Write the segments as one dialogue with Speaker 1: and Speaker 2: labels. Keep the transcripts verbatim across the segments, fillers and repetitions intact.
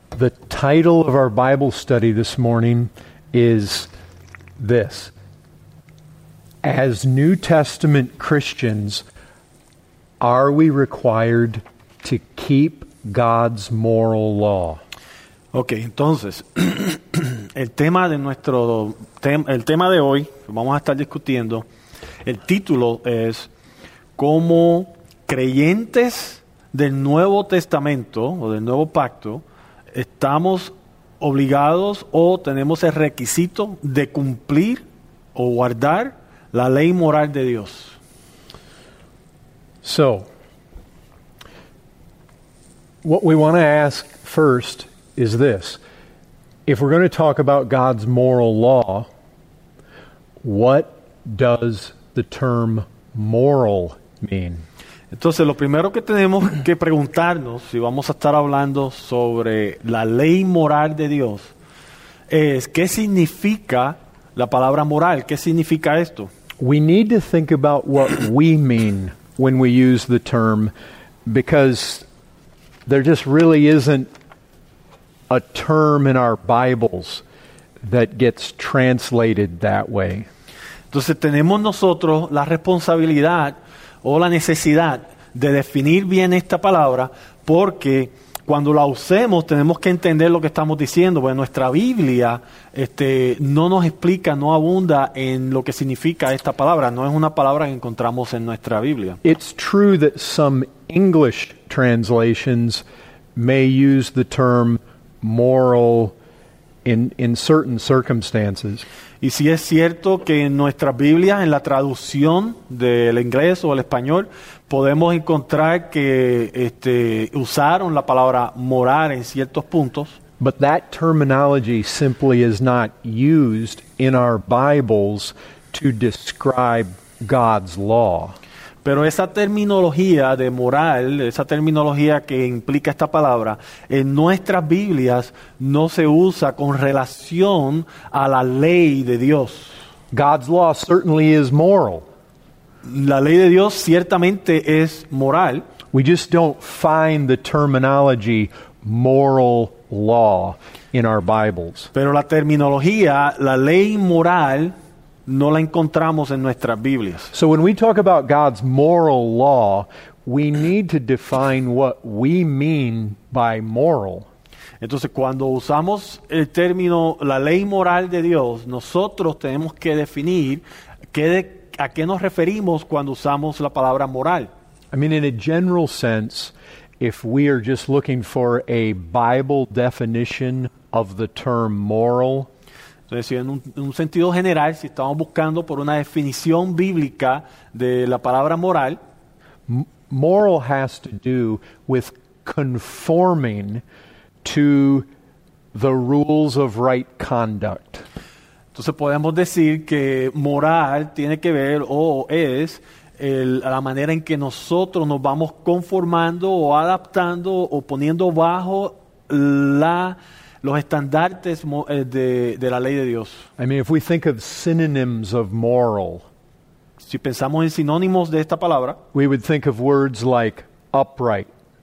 Speaker 1: The title of our Bible study this morning is this: As New Testament Christians, are we required to keep God's moral law?
Speaker 2: Ok, entonces, el tema de nuestro tem- el tema de hoy, que vamos a estar discutiendo, el título es cómo creyentes del Nuevo Testamento o del Nuevo Pacto estamos obligados o tenemos el requisito de cumplir o guardar la ley moral de Dios.
Speaker 1: So, what we want to ask first is this: if we're going to talk about God's moral law, what does the term moral mean?
Speaker 2: Entonces, lo primero que tenemos que preguntarnos, si vamos a estar hablando sobre la ley moral de Dios, es ¿qué significa la palabra moral? ¿Qué significa esto?
Speaker 1: We need to think about what we mean when we use the term, because there just really isn't a term in our Bibles that gets translated that way.
Speaker 2: Entonces, tenemos nosotros la responsabilidad o la necesidad de definir bien esta palabra, porque cuando la usemos tenemos que entender lo que estamos diciendo, porque nuestra Biblia este, no nos explica, no abunda en lo que significa esta palabra, no es una palabra que encontramos en nuestra Biblia.
Speaker 1: It's true that some English translations may use the term moral in, in certain circumstances.
Speaker 2: Y sí es cierto que en nuestras Biblias, en la traducción del inglés o el español, podemos encontrar que este, usaron la palabra moral en ciertos puntos.
Speaker 1: But that terminology simply is not used in our Bibles to describe God's law.
Speaker 2: Pero esa terminología de moral, esa terminología que implica esta palabra, en nuestras Biblias no se usa con relación a la ley de Dios.
Speaker 1: God's law certainly is moral.
Speaker 2: La ley de Dios ciertamente es moral.
Speaker 1: We just don't find the terminology moral law in our Bibles.
Speaker 2: Pero la terminología, la ley moral, no la encontramos en nuestras Biblias.
Speaker 1: So when we talk about God's moral law, we need to define what we mean by moral.
Speaker 2: Entonces, cuando usamos el término la ley moral de Dios, nosotros tenemos que definir qué de, a qué nos referimos cuando usamos la palabra moral.
Speaker 1: I mean, in a general sense, if we are just looking for a Bible definition of the term moral,
Speaker 2: Entonces, en un, en un sentido general, si estamos buscando por una definición bíblica de la palabra moral,
Speaker 1: m- moral has to do with conforming to the rules of right conduct.
Speaker 2: entonces podemos decir que moral tiene que ver o es el, la manera en que nosotros nos vamos conformando o adaptando o poniendo bajo la los estandartes de, de la ley de Dios.
Speaker 1: I mean, if we think of synonyms of moral,
Speaker 2: Si pensamos en sinónimos de esta palabra,
Speaker 1: we would think of words like upright,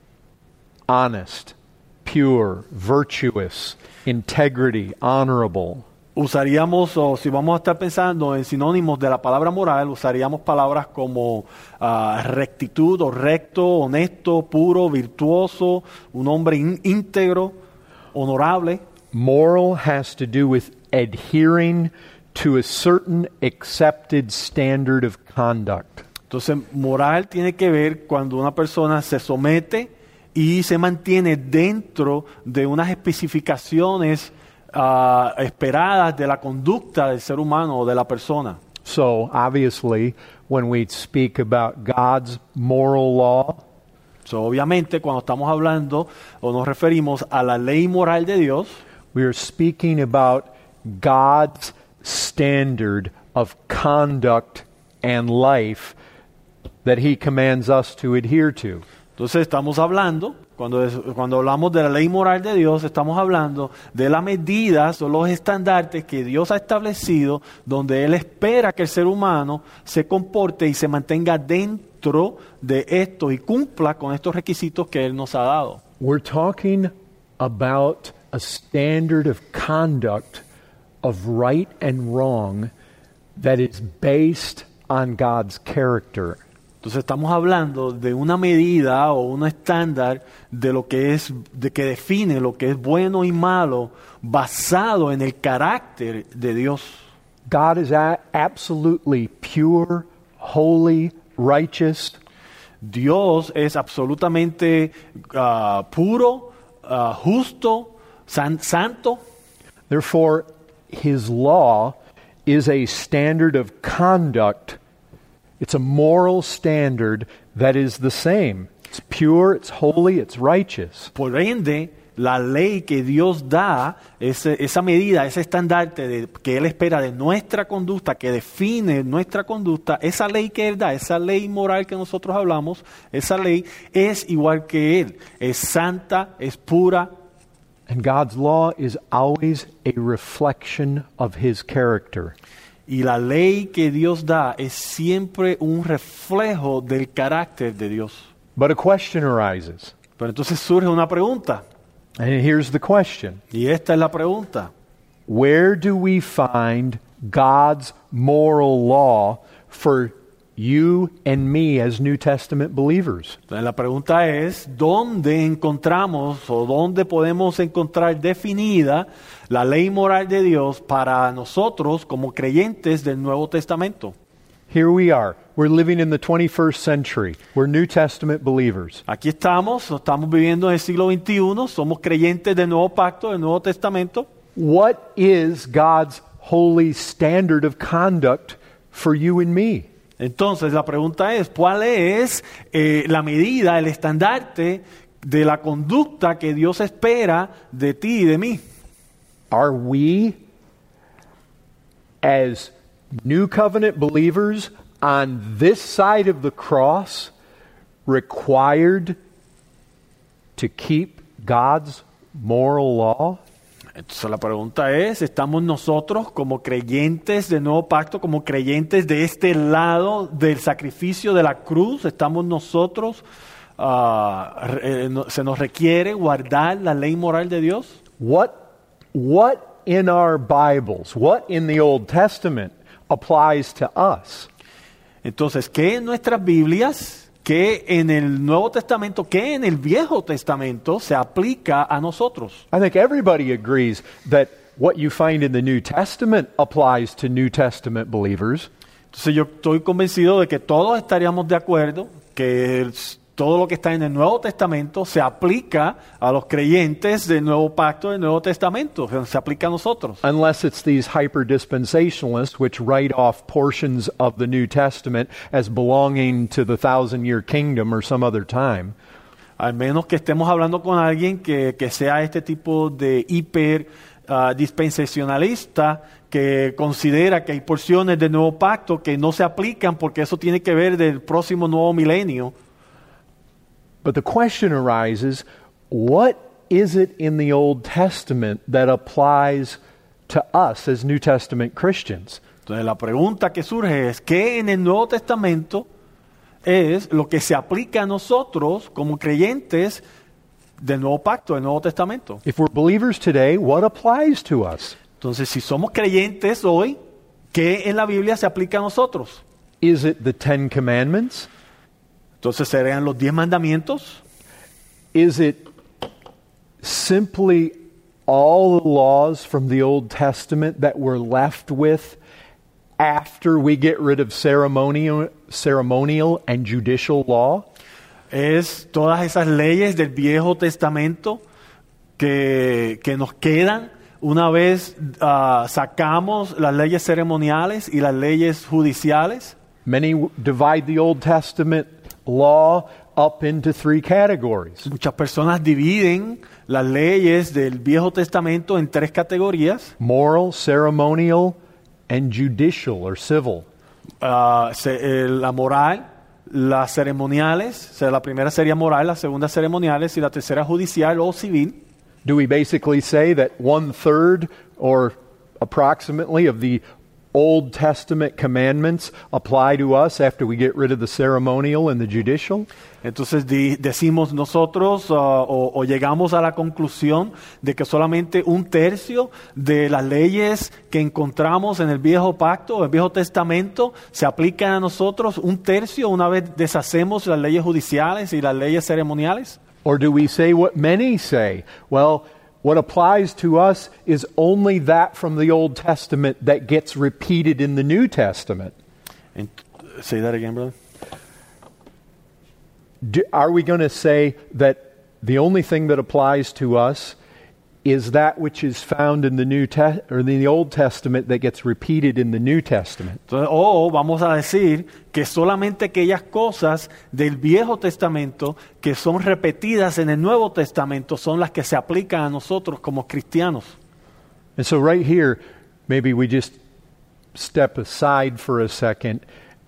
Speaker 1: honest, pure, virtuous, integrity, honorable.
Speaker 2: usaríamos, o si vamos a estar pensando en sinónimos de la palabra moral, usaríamos palabras como uh, rectitud o recto, honesto, puro, virtuoso, un hombre ín- íntegro, honorable.
Speaker 1: Moral has to do with adhering to a certain accepted standard of conduct.
Speaker 2: Entonces, moral tiene que ver cuando una persona se somete y se mantiene dentro de unas especificaciones uh, esperadas de la conducta del ser humano o de la persona.
Speaker 1: So, obviously, when we speak about God's moral law,
Speaker 2: So, obviamente, cuando estamos hablando o nos referimos a la ley moral de Dios,
Speaker 1: we are speaking about God's standard of conduct and life that He commands us to adhere to.
Speaker 2: entonces estamos hablando, cuando, es- cuando hablamos de la ley moral de Dios, estamos hablando de las medidas o los estandartes que Dios ha establecido, donde Él espera que el ser humano se comporte y se mantenga dentro de esto y cumpla con estos requisitos que Él nos ha dado.
Speaker 1: We're talking about a standard of conduct of right and wrong that is based on God's character.
Speaker 2: Entonces estamos hablando de una medida o un estándar de lo que es, de que define lo que es bueno y malo, basado en el carácter de Dios.
Speaker 1: God is a- absolutely pure, holy, righteous.
Speaker 2: Dios es absolutamente uh, puro, uh, justo, san- santo.
Speaker 1: Therefore, His law is a standard of conduct. It's a moral standard that is the same. It's pure, it's holy, it's righteous.
Speaker 2: Por ende, la ley que Dios da, ese, esa medida, ese estandarte de, que Él espera de nuestra conducta, que define nuestra conducta, esa ley que Él da, esa ley moral que nosotros hablamos, esa ley es igual que Él. Es santa, es pura.
Speaker 1: And God's law is always a reflection of His character.
Speaker 2: Y la ley que Dios da es siempre un reflejo del carácter de Dios.
Speaker 1: But a question arises.
Speaker 2: Pero entonces surge una pregunta.
Speaker 1: And here's the question.
Speaker 2: Y esta es la pregunta.
Speaker 1: Where do we find God's moral law for you and me as New Testament believers?
Speaker 2: Entonces la pregunta es, ¿dónde encontramos o dónde podemos encontrar definida la ley moral de Dios para nosotros como creyentes del Nuevo Testamento?
Speaker 1: Here we are. We're living in the twenty-first century. We're New Testament believers.
Speaker 2: Aquí estamos, estamos viviendo en el siglo veintiuno, somos creyentes del Nuevo Pacto, del Nuevo Testamento.
Speaker 1: What is God's holy standard of conduct for you and me?
Speaker 2: Entonces la pregunta es, ¿cuál es eh, la medida, el estandarte de la conducta que Dios espera de ti y de mí?
Speaker 1: Are we, as New Covenant believers on this side of the cross, required to keep God's moral law?
Speaker 2: Entonces la pregunta es, ¿estamos nosotros como creyentes del Nuevo Pacto, como creyentes de este lado del sacrificio de la cruz, estamos nosotros, uh, re, no, se nos requiere guardar la ley moral de Dios?
Speaker 1: What, what in our Bibles, what in the Old Testament applies to us?
Speaker 2: Entonces, ¿qué en nuestras Biblias, qué en el Nuevo Testamento, qué en el Viejo Testamento se aplica a nosotros?
Speaker 1: I think everybody agrees that what you find in the New Testament applies to New Testament believers.
Speaker 2: Entonces yo estoy convencido de que todos estaríamos de acuerdo que el, todo lo que está en el Nuevo Testamento se aplica a los creyentes del Nuevo Pacto, del Nuevo Testamento, se aplica a nosotros.
Speaker 1: Unless it's these hyper-dispensationalists which write off portions of the New Testament as belonging to the thousand-year kingdom or some other time.
Speaker 2: Al menos que estemos hablando con alguien que, que sea este tipo de hiper uh, dispensacionalista que considera que hay porciones del Nuevo Pacto que no se aplican porque eso tiene que ver del próximo nuevo milenio.
Speaker 1: But the question arises, what is it in the Old Testament that applies to us as New Testament Christians?
Speaker 2: Entonces la pregunta que surge es, ¿qué en el Nuevo Testamento es lo que se aplica a nosotros como creyentes del Nuevo Pacto, del Nuevo Testamento?
Speaker 1: If we're believers today, what applies to us?
Speaker 2: Entonces, si somos creyentes hoy, ¿qué en la Biblia se aplica a nosotros?
Speaker 1: Is it the Ten Commandments?
Speaker 2: Entonces, ¿serían los diez mandamientos?
Speaker 1: Is it simply all the laws from the Old Testament that we're left with after we get rid of ceremonial, ceremonial and judicial law?
Speaker 2: ¿Es todas esas leyes del Viejo Testamento que, que nos quedan una vez uh, sacamos las leyes ceremoniales y las leyes judiciales?
Speaker 1: Many w- divide the Old Testament law up into three categories.
Speaker 2: Muchas personas dividen las leyes del Viejo Testamento en tres categorías.
Speaker 1: Moral, ceremonial, and judicial or civil.
Speaker 2: Uh, se, eh, la moral, las ceremoniales, o sea, la primera sería moral, la segunda ceremoniales y la tercera judicial o civil.
Speaker 1: Do we basically say that one third or approximately of the Old Testament commandments apply to us after we get rid of the ceremonial and the judicial?
Speaker 2: Entonces di- decimos nosotros uh, o, o llegamos a la conclusión de que solamente un tercio de las leyes que encontramos en el Viejo Pacto, el Viejo Testamento, se aplican a nosotros, un tercio una vez deshacemos las leyes judiciales y las leyes ceremoniales.
Speaker 1: Or do we say what many say? Well, what applies to us is only that from the Old Testament that gets repeated in the New Testament.
Speaker 2: Ent- say that again, brother.
Speaker 1: Do, are we going to say that the only thing that applies to us is that which is found in the New Te- or in the Old Testament that gets repeated in the New Testament?
Speaker 2: Entonces, o vamos a decir que solamente aquellas cosas del Viejo Testamento que son repetidas en el Nuevo Testamento son las que se aplican a nosotros como cristianos.
Speaker 1: And so right here, maybe we just step aside for a second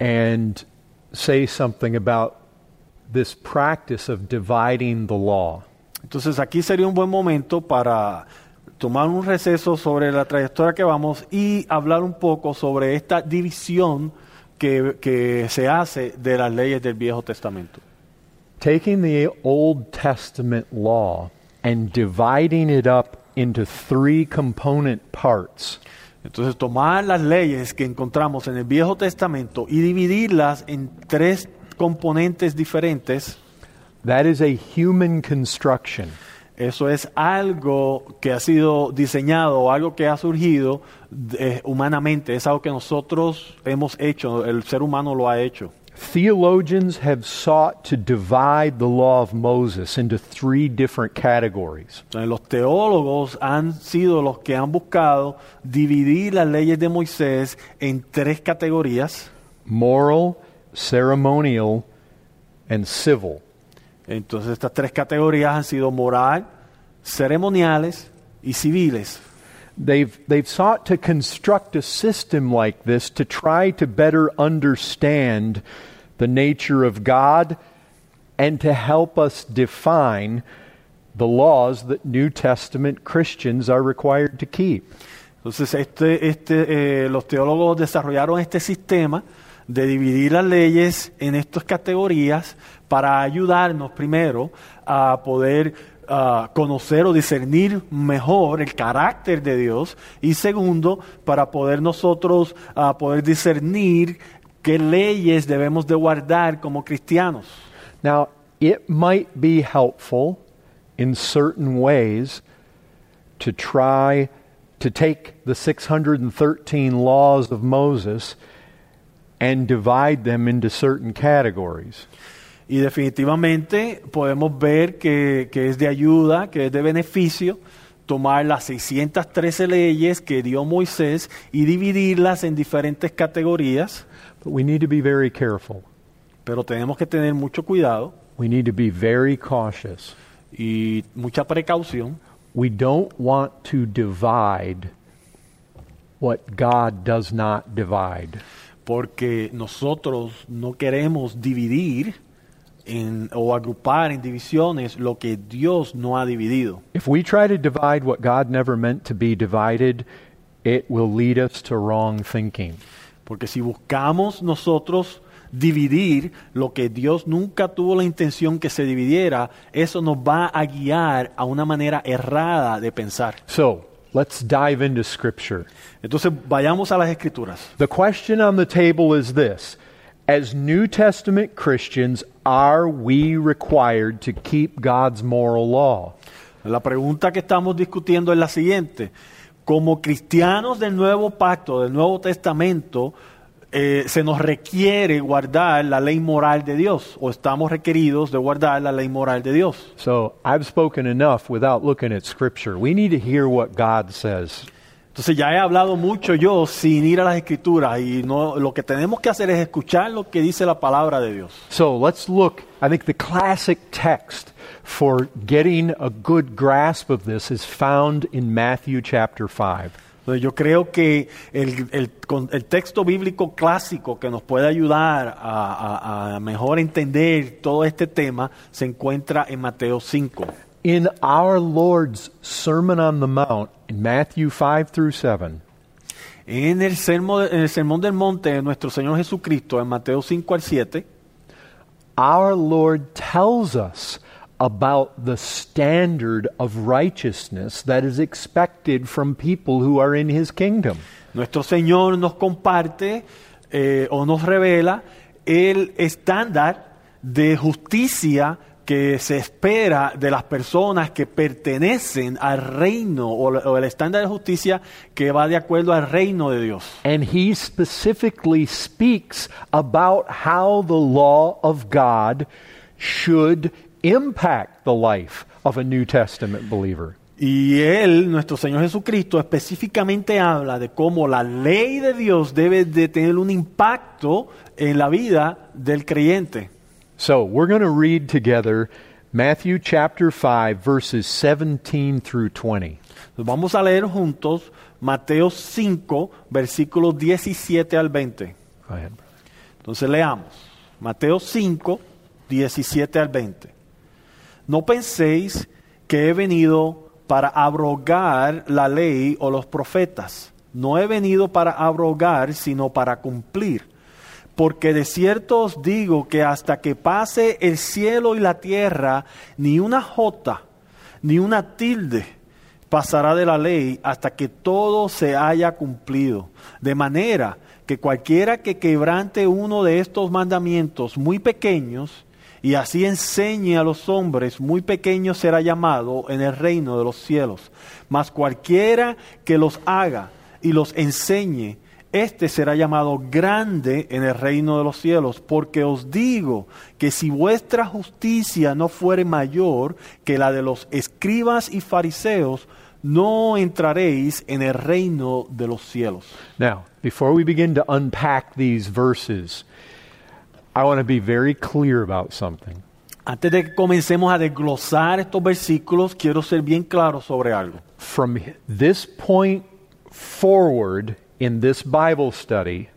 Speaker 1: and say something about this practice of dividing the law.
Speaker 2: Entonces aquí sería un buen momento para tomar un receso sobre la trayectoria que vamos y hablar un poco sobre esta división que, que se hace de las leyes del Viejo Testamento.
Speaker 1: Taking the Old Testament law and dividing it up into three component parts.
Speaker 2: Entonces tomar las leyes que encontramos en el Viejo Testamento y dividirlas en tres componentes diferentes.
Speaker 1: That is a human construction.
Speaker 2: Eso es algo que ha sido diseñado, algo que ha surgido eh, humanamente, es algo que nosotros hemos hecho, el ser humano lo ha hecho.
Speaker 1: Theologians have sought to divide the law of Moses into three different categories.
Speaker 2: Entonces, los teólogos han sido los que han buscado dividir las leyes de Moisés en tres categorías.
Speaker 1: Moral, ceremonial, and civil.
Speaker 2: Entonces estas tres categorías han sido moral, ceremoniales y civiles.
Speaker 1: They've, they've sought to construct a system like this to try to better understand the nature of God and to help us define the laws that New Testament Christians are required to keep.
Speaker 2: Entonces este, este, eh, los teólogos desarrollaron este sistema de dividir las leyes en estas categorías para ayudarnos primero a poder uh, conocer o discernir mejor el carácter de Dios y segundo para poder nosotros uh, poder discernir qué leyes debemos de guardar como cristianos.
Speaker 1: Now, it might be helpful in certain ways to try to take the six hundred thirteen laws of Moses and divide them into certain categories.
Speaker 2: Y definitivamente podemos ver que, que es de ayuda, que es de beneficio tomar las seiscientas trece leyes que dio Moisés y dividirlas en diferentes categorías.
Speaker 1: But we need to be very careful.
Speaker 2: Pero tenemos que tener mucho cuidado
Speaker 1: We need to be very cautious.
Speaker 2: y mucha precaución.
Speaker 1: We don't want to divide what God does not divide.
Speaker 2: Porque nosotros no queremos dividir en, o agrupar en divisiones lo que Dios no ha dividido.
Speaker 1: If we try to divide what God never meant to be divided, it will lead us to wrong thinking.
Speaker 2: Porque si buscamos nosotros dividir lo que Dios nunca tuvo la intención que se dividiera, eso nos va a guiar a una manera errada de pensar.
Speaker 1: So, let's dive into Scripture.
Speaker 2: Entonces vayamos a las Escrituras.
Speaker 1: The question on the table is this: as New Testament Christians, are we required to keep God's moral law?
Speaker 2: La pregunta que estamos discutiendo es la siguiente. Como cristianos del Nuevo Pacto, del Nuevo Testamento, eh, se nos requiere guardar la ley moral de Dios, o estamos requeridos de guardar la ley moral de Dios.
Speaker 1: So, I've spoken enough without looking at Scripture. We need to hear what God says.
Speaker 2: Entonces ya he hablado mucho yo sin ir a las Escrituras y no, lo que tenemos que hacer es escuchar lo que dice la palabra de Dios.
Speaker 1: So, let's look. I think the classic text for getting a good grasp of this is found in Matthew chapter five.
Speaker 2: Entonces yo creo que el, el, el texto bíblico clásico que nos puede ayudar a, a, a mejor entender todo este tema se encuentra en Mateo cinco.
Speaker 1: In our Lord's Sermon on the Mount, in Matthew five through seven,
Speaker 2: En el, sermo, en el Sermón del Monte de nuestro Señor Jesucristo, en Mateo cinco al siete,
Speaker 1: our Lord tells us about the standard of righteousness that is expected from people who are in His kingdom.
Speaker 2: nuestro Señor nos comparte eh, o nos revela el estándar de justicia que se espera de las personas que pertenecen al reino, o, o el estándar de justicia que va de acuerdo al reino de Dios.
Speaker 1: And He specifically speaks about how the law of God should impact the life of a New Testament believer.
Speaker 2: Y Él, nuestro Señor Jesucristo, específicamente habla de cómo la ley de Dios debe de tener un impacto en la vida del creyente.
Speaker 1: So, we're going to read together Matthew chapter five, verses seventeen through twenty.
Speaker 2: Vamos a leer juntos Mateo cinco, versículos diecisiete al veinte.
Speaker 1: Go ahead.
Speaker 2: Entonces leamos. Mateo cinco, diecisiete al veinte. No penséis que he venido para abrogar la ley o los profetas. No he venido para abrogar, sino para cumplir. Porque de cierto os digo que hasta que pase el cielo y la tierra, ni una jota, ni una tilde pasará de la ley hasta que todo se haya cumplido. De manera que cualquiera que quebrante uno de estos mandamientos muy pequeños, y así enseñe a los hombres, muy pequeño será llamado en el reino de los cielos. Mas cualquiera que los haga y los enseñe, este será llamado grande en el reino de los cielos, porque os digo que si vuestra justicia no fuere mayor que la de los escribas y fariseos, no entraréis en el reino de los cielos.
Speaker 1: Now, before we begin to unpack these verses, I want to be very clear about something.
Speaker 2: Antes de que comencemos a desglosar estos versículos, quiero ser bien claro sobre algo.
Speaker 1: From this point forward in this Bible study,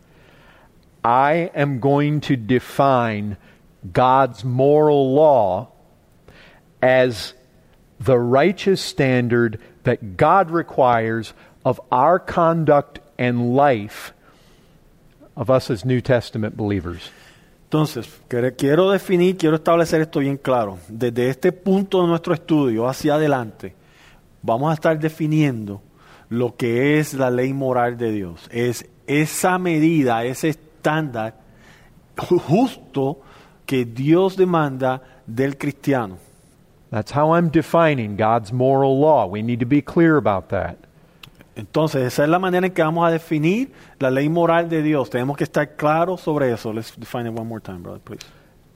Speaker 1: I am going to define God's moral law as the righteous standard that God requires of our conduct and life of us as New Testament believers.
Speaker 2: Entonces, quiero definir, quiero establecer esto bien claro. Desde este punto de nuestro estudio hacia adelante, vamos a estar definiendo lo que es la ley moral de Dios. Es esa medida, ese estándar justo que Dios demanda del cristiano.
Speaker 1: That's how I'm defining God's moral law. We need to be clear about that.
Speaker 2: Entonces, esa es la manera en que vamos a definir la ley moral de Dios. Tenemos que estar claros sobre eso. Let's define it one more time, brother, please.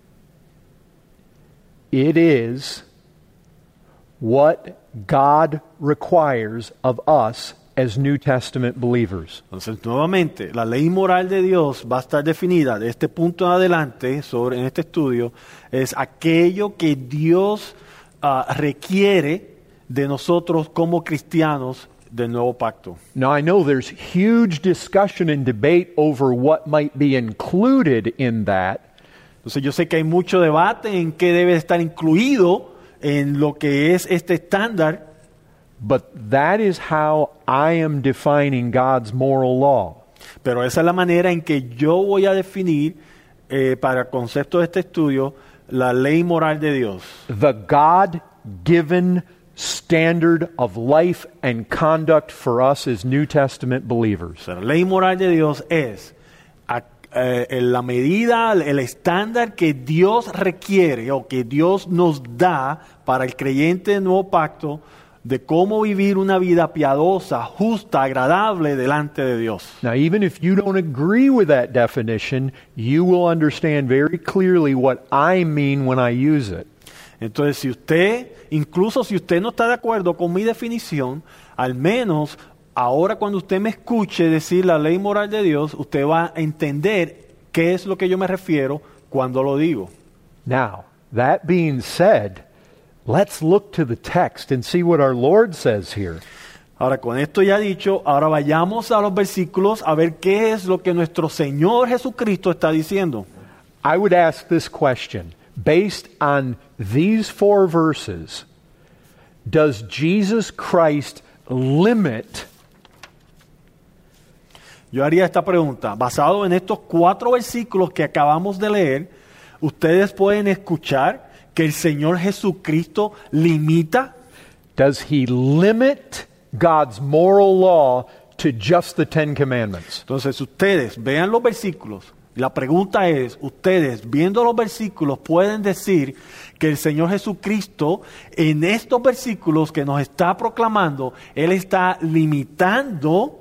Speaker 1: It is what God requires of us as New Testament believers.
Speaker 2: Entonces, nuevamente, la ley moral de Dios va a estar definida de este punto en adelante, sobre, en este estudio, es aquello que Dios uh, requiere de nosotros como cristianos del nuevo pacto.
Speaker 1: Now, I know there's huge discussion and debate over what might be included in that.
Speaker 2: Entonces, yo sé que hay mucho debate en qué debe estar incluido en lo que es este estándar.
Speaker 1: But that is how I am defining God's moral law.
Speaker 2: Pero esa es la manera en que yo voy a definir, eh, para el concepto de este estudio, la ley moral de Dios.
Speaker 1: The God-given standard of life and conduct for us as New Testament believers.
Speaker 2: O sea, la ley moral de Dios es a, eh, la medida, el estándar que Dios requiere o que Dios nos da para el creyente del nuevo pacto de cómo vivir una vida piadosa, justa, agradable delante de Dios.
Speaker 1: Now, even if you don't agree with that definition, you will understand very clearly what I mean when I use it.
Speaker 2: Entonces, si usted, incluso si usted no está de acuerdo con mi definición, al menos ahora cuando usted me escuche decir la ley moral de Dios, usted va a entender qué es lo que yo me refiero cuando lo digo.
Speaker 1: Now, that being said, let's look to the text and see what our Lord says here.
Speaker 2: Ahora, con esto ya dicho, ahora vayamos a los versículos a ver qué es lo que nuestro Señor Jesucristo está diciendo.
Speaker 1: I would ask this question. Based on these four verses, does Jesus Christ limit
Speaker 2: Yo haría esta pregunta. Basado en estos cuatro versículos que acabamos de leer, ¿ustedes pueden escuchar que el Señor Jesucristo limita?
Speaker 1: Does he limit God's moral law to just the Ten Commandments?
Speaker 2: Entonces ustedes vean los versículos. La pregunta es, ustedes viendo los versículos pueden decir que el Señor Jesucristo en estos versículos que nos está proclamando, Él está limitando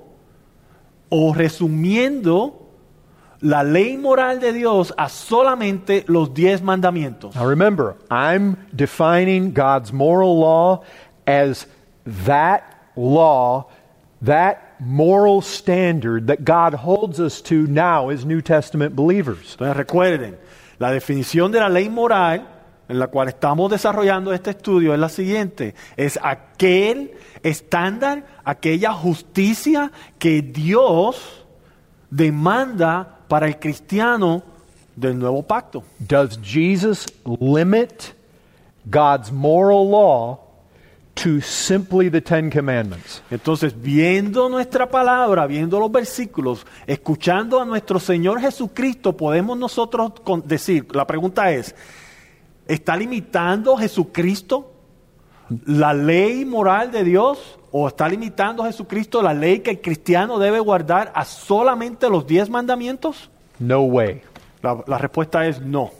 Speaker 2: o resumiendo la ley moral de Dios a solamente los diez mandamientos.
Speaker 1: Now remember, I'm defining God's moral law as that law, that moral standard that God holds us to now as New Testament believers.
Speaker 2: Entonces recuerden, la definición de la ley moral en la cual estamos desarrollando este estudio es la siguiente: es aquel estándar, aquella justicia que Dios demanda para el cristiano del nuevo pacto.
Speaker 1: Does Jesus limit God's moral law to simply the Ten Commandments?
Speaker 2: Entonces, viendo nuestra palabra, viendo los versículos, escuchando a nuestro Señor Jesucristo, podemos nosotros con- decir, la pregunta es, ¿está limitando Jesucristo la ley moral de Dios? ¿O está limitando Jesucristo la ley que el cristiano debe guardar a solamente los diez mandamientos?
Speaker 1: No way.
Speaker 2: La, la respuesta es no.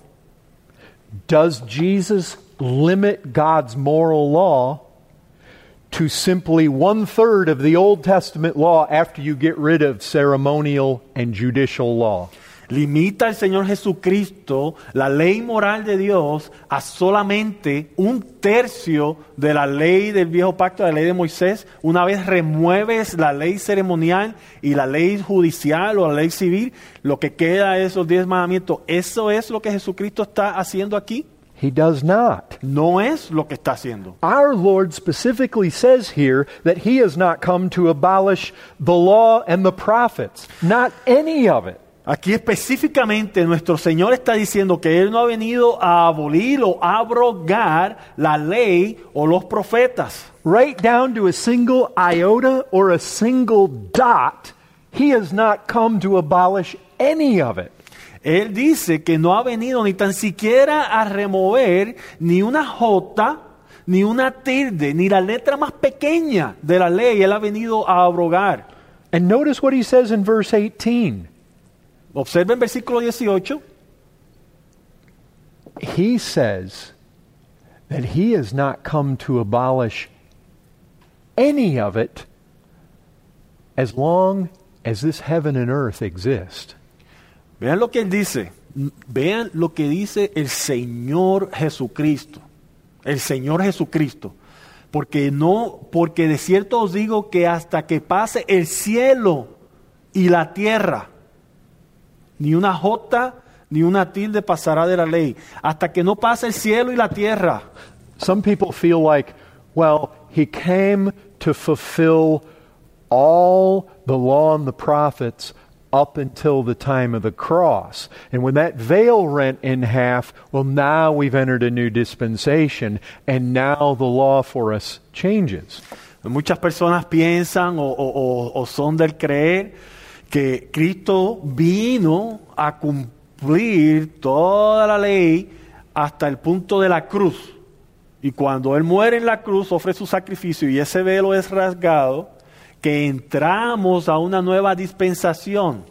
Speaker 1: Does Jesus limit God's moral law to simply one third of the Old Testament law after you get rid of ceremonial and judicial law?
Speaker 2: ¿Limita el Señor Jesucristo la ley moral de Dios a solamente un tercio de la ley del viejo pacto, de la ley de Moisés? Una vez remueves la ley ceremonial y la ley judicial o la ley civil, lo que queda es esos diez mandamientos. ¿Eso es lo que Jesucristo está haciendo aquí?
Speaker 1: He does not.
Speaker 2: No es lo que está haciendo.
Speaker 1: Our Lord specifically says here that He has not come to abolish the law and the prophets. Not any of it.
Speaker 2: Aquí específicamente nuestro Señor está diciendo que Él no ha venido a abolir o abrogar la ley o los profetas.
Speaker 1: Right down to a single iota or a single dot, He has not come to abolish any of it.
Speaker 2: Él dice que no ha venido ni tan siquiera a remover ni una jota, ni una tilde, ni la letra más pequeña de la ley. Él ha venido a abrogar.
Speaker 1: And notice what He says in verse eighteen.
Speaker 2: Observen el versículo dieciocho.
Speaker 1: He says that He has not come to abolish any of it as long as this heaven and earth exist.
Speaker 2: Vean lo que Él dice. Vean lo que dice el Señor Jesucristo. El Señor Jesucristo. Porque no, porque de cierto os digo que hasta que pase el cielo y la tierra, ni una jota ni una tilde pasará de la ley. Hasta que no pase el cielo y la tierra.
Speaker 1: Some people feel like, well, He came to fulfill all the law and the prophets up until the time of the cross. And when that veil rent in half, well, now we've entered a new dispensation, and now the law for us changes.
Speaker 2: Muchas personas piensan o, o, o, o son del creer que Cristo vino a cumplir toda la ley hasta el punto de la cruz. Y cuando Él muere en la cruz, ofrece su sacrificio y ese velo es rasgado, que entramos a una nueva dispensación.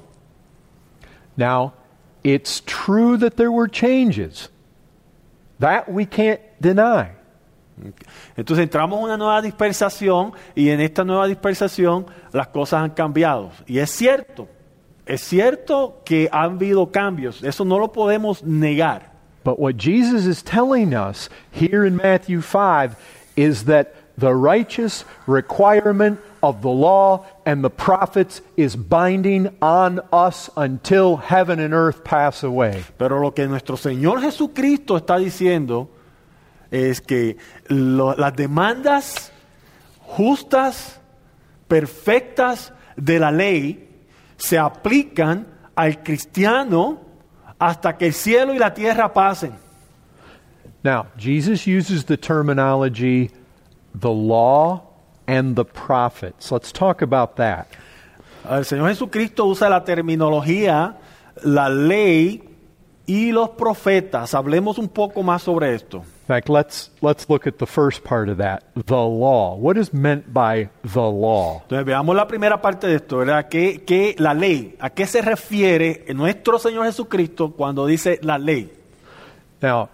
Speaker 1: Now, it's true that there were changes. That we can't deny.
Speaker 2: Entonces entramos a una nueva dispensación y en esta nueva dispensación las cosas han cambiado. Y es cierto, es cierto que han habido cambios. Eso no lo podemos negar.
Speaker 1: But what Jesus is telling us here in Matthew five is that the righteous requirement of the law and the prophets is binding on us until heaven and earth pass away.
Speaker 2: Pero lo que nuestro Señor Jesucristo está diciendo es que lo, las demandas justas, perfectas de la ley se aplican al cristiano hasta que el cielo y la tierra pasen.
Speaker 1: Now, Jesus uses the terminology the law and the prophets. Let's talk about that.
Speaker 2: El Señor Jesucristo usa la terminología, la ley y los profetas. Hablemos un poco más sobre esto.
Speaker 1: In fact, let's let's look at the first part of that, the law. What is meant by the law?
Speaker 2: Entonces veamos la primera parte de esto, ¿verdad? ¿Qué, qué la ley? ¿A qué se refiere nuestro Señor Jesucristo cuando dice la ley?
Speaker 1: Now,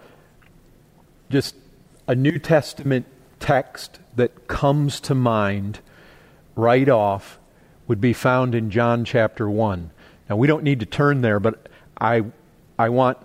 Speaker 1: just a New Testament text that comes to mind right off would be found in John chapter one. Now, we don't need to turn there, but I I want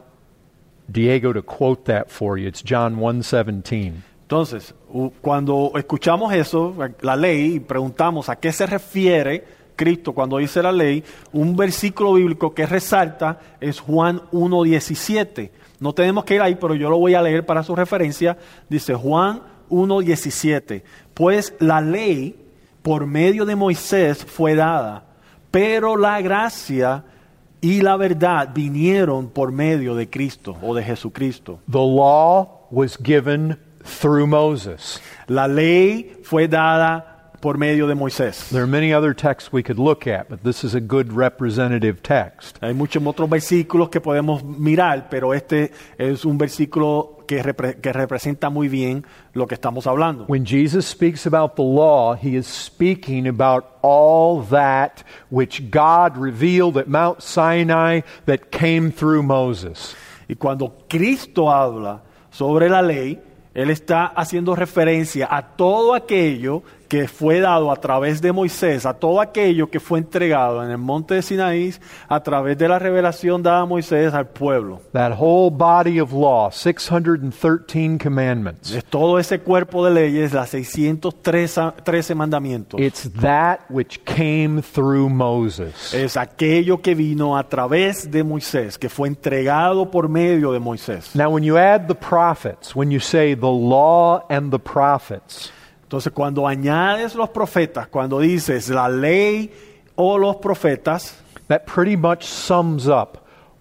Speaker 1: Diego to quote that for you. It's John one seventeen.
Speaker 2: Entonces, cuando escuchamos eso, la ley, y preguntamos a qué se refiere Cristo cuando dice la ley, un versículo bíblico que resalta es Juan uno diecisiete. No tenemos que ir ahí, pero yo lo voy a leer para su referencia. Dice Juan uno diecisiete. Pues la ley por medio de Moisés fue dada, pero la gracia y la verdad vinieron por medio de Cristo o de Jesucristo.
Speaker 1: The law was given through Moses.
Speaker 2: La ley fue dada por medio de Moisés.
Speaker 1: There are many other texts we could look at, but this is a good representative text.
Speaker 2: Hay muchos otros versículos que podemos mirar, pero este es un versículo que, repre- que representa muy bien lo que estamos hablando.
Speaker 1: When Jesus speaks about the law, he is speaking about all that which God revealed at Mount Sinai that came through Moses.
Speaker 2: Y cuando Cristo habla sobre la ley, Él está haciendo referencia a todo aquello que fue dado a través de Moisés, a todo aquello que fue entregado en el monte de Sinaí a través de la revelación dada a Moisés al pueblo.
Speaker 1: That whole body of law, six hundred thirteen commandments.
Speaker 2: Es todo ese cuerpo de leyes, las seiscientos trece mandamientos.
Speaker 1: It's that which came through Moses.
Speaker 2: Es aquello que vino a través de Moisés, que fue entregado por medio de Moisés.
Speaker 1: Now, when you add the prophets, when you say the law and the prophets,
Speaker 2: entonces, cuando añades los profetas, cuando dices la ley o los profetas,
Speaker 1: that pretty much sums up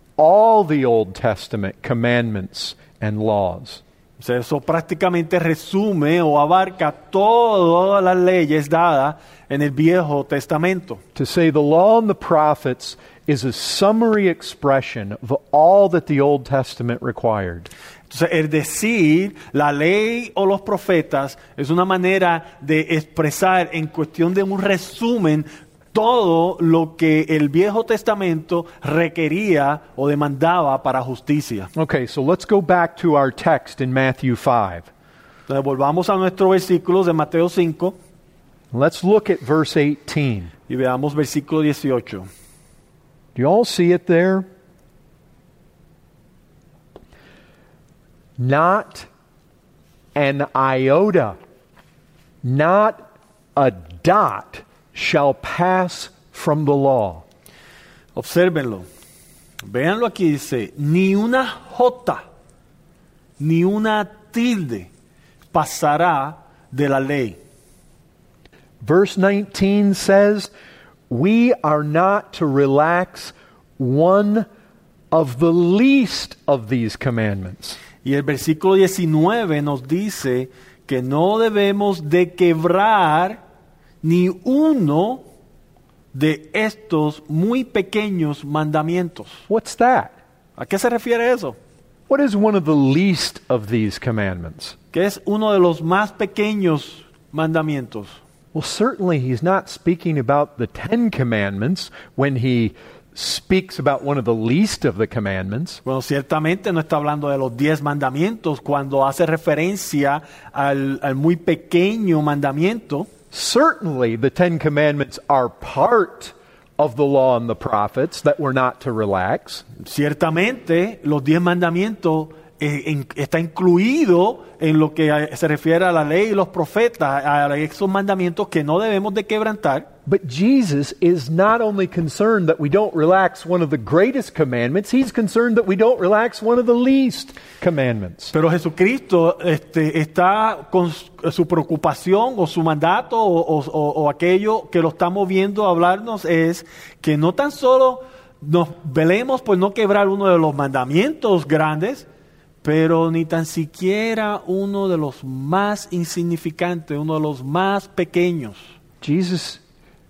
Speaker 1: all the Old Testament commandments and laws.
Speaker 2: O sea, eso prácticamente resume o abarca todas las leyes dadas en el Viejo Testamento.
Speaker 1: To say the law and the prophets is a summary expression of all that the Old Testament required.
Speaker 2: Entonces, el decir la ley o los profetas es una manera de expresar en cuestión de un resumen todo lo que el Viejo Testamento requería o demandaba para justicia.
Speaker 1: Okay, so let's go back to our text in Matthew five.
Speaker 2: Entonces, volvamos a nuestros versículos de Mateo cinco.
Speaker 1: Let's look at verse eighteen.
Speaker 2: Y veamos versículo dieciocho.
Speaker 1: Do you all see it there? Not an iota, not a dot shall pass from the law.
Speaker 2: Obsérvenlo. Véanlo aquí, dice, ni una jota, ni una tilde pasará de la ley.
Speaker 1: Verse nineteen says, we are not to relax one of the least of these commandments.
Speaker 2: Y el versículo diecinueve nos dice que no debemos de quebrar ni uno de estos muy pequeños mandamientos.
Speaker 1: What's that?
Speaker 2: ¿A qué se refiere eso?
Speaker 1: What is one of the least of these commandments?
Speaker 2: ¿Qué es uno de los más pequeños mandamientos?
Speaker 1: Well, certainly he's not speaking about the Ten Commandments when he speaks about one of the least of the commandments.
Speaker 2: Bueno, ciertamente no está hablando de los diez mandamientos cuando hace referencia al, al muy pequeño mandamiento.
Speaker 1: Certainly the Ten Commandments are part of the law and the prophets that we're not to relax.
Speaker 2: Ciertamente los diez mandamientos eh, en, está incluido en lo que a, se refiere a la ley y los profetas, a esos mandamientos que no debemos de quebrantar.
Speaker 1: But Jesus is not only concerned that we don't relax one of the greatest commandments, he's concerned that we don't relax one of the least commandments.
Speaker 2: Pero Jesucristo este, está con su preocupación o su mandato o, o, o aquello que lo estamos viendo hablarnos es que no tan solo nos velemos por no quebrar uno de los mandamientos grandes, pero ni tan siquiera uno de los más insignificantes, uno de los más pequeños.
Speaker 1: Jesus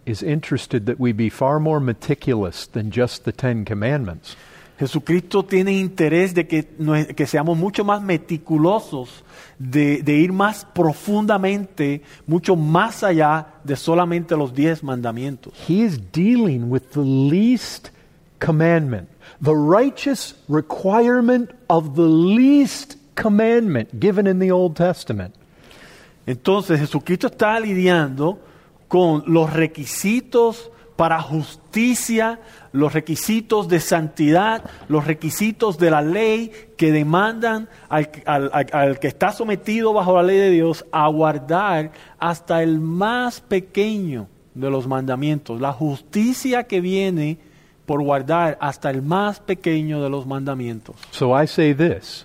Speaker 1: is interested that we be far more meticulous than just the Ten Commandments.
Speaker 2: Jesucristo tiene interés de que, nue- que seamos mucho más meticulosos, de, de ir más profundamente, mucho más allá de solamente los diez mandamientos.
Speaker 1: He is dealing with the least commandment, the righteous requirement of the least commandment given in the Old Testament.
Speaker 2: Entonces Jesucristo está lidiando con los requisitos para justicia, los requisitos de santidad, los requisitos de la ley que demandan al, al, al, al que está sometido bajo la ley de Dios a guardar hasta el más pequeño de los mandamientos. La justicia que viene por guardar hasta el más pequeño de los mandamientos.
Speaker 1: So I say this,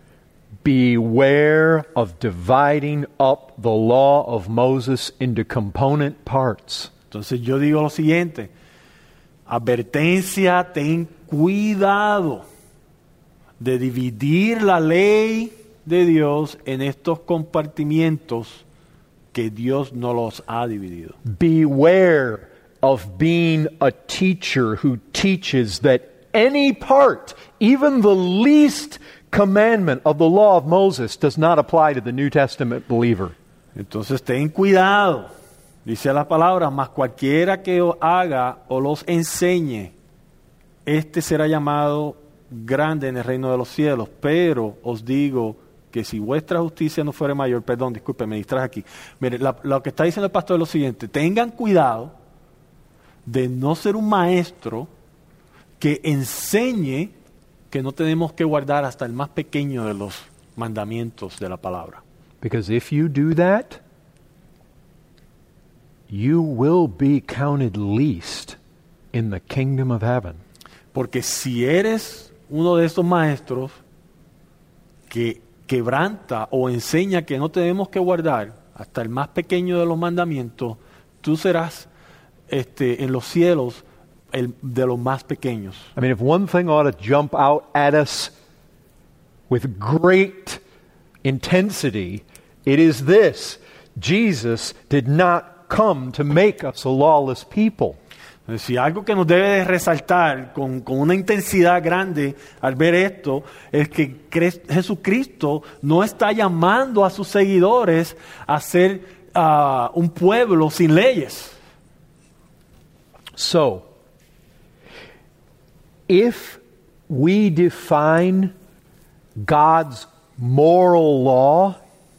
Speaker 1: beware of dividing up the law of Moses into component parts.
Speaker 2: Entonces yo digo lo siguiente, advertencia, ten cuidado de dividir la ley de Dios en estos compartimientos que Dios no los ha dividido.
Speaker 1: Beware of being a teacher who teaches that any part, even the least commandment of the law of Moses, does not apply to the New Testament believer.
Speaker 2: Entonces ten cuidado, dice la palabra, mas cualquiera que os haga o los enseñe, este será llamado grande en el reino de los cielos. Pero os digo que si vuestra justicia no fuere mayor, perdón, disculpe, me distraje aquí. Mire, la, lo que está diciendo el pastor es lo siguiente, tengan cuidado de no ser un maestro que enseñe que no tenemos que guardar hasta el más pequeño de los mandamientos de la palabra.
Speaker 1: Because if you do that, you will be counted least in the kingdom of heaven.
Speaker 2: Porque si eres uno de esos maestros que quebranta o enseña que no tenemos que guardar hasta el más pequeño de los mandamientos, tú serás este, en los cielos el de los más pequeños.
Speaker 1: I mean, if one thing ought to jump out at us with great intensity, it is this: Jesus did not come to make us a lawless people.
Speaker 2: Si algo que nos debe de resaltar con, con una intensidad grande al ver esto es que Cres- Jesucristo no está llamando a sus seguidores a ser uh, un pueblo sin leyes.
Speaker 1: So, if we define God's moral law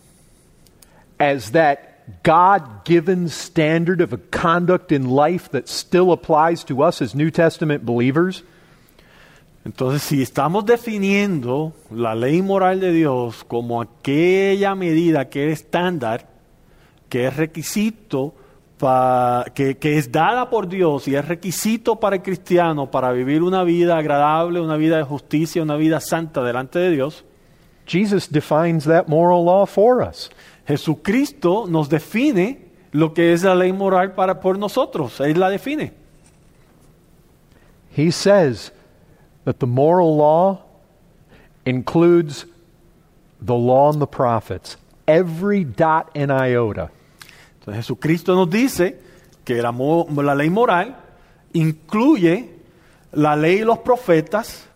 Speaker 1: as that God-given standard of a conduct in life that still applies to us as New Testament believers,
Speaker 2: Entonces, si estamos definiendo la ley moral de Dios como aquella medida, aquel estándar, que es requisito, pa, que, que es dada por Dios y es requisito para el cristiano para vivir una vida agradable, una vida de justicia, una vida santa delante de Dios,
Speaker 1: Jesus defines that moral law for us.
Speaker 2: Jesucristo nos define lo que es la ley moral para, por nosotros. Él la define.
Speaker 1: He says that the moral law includes the law and the prophets, every dot and iota.
Speaker 2: Entonces Jesucristo nos dice que la, mo- la ley moral incluye la ley y los profetas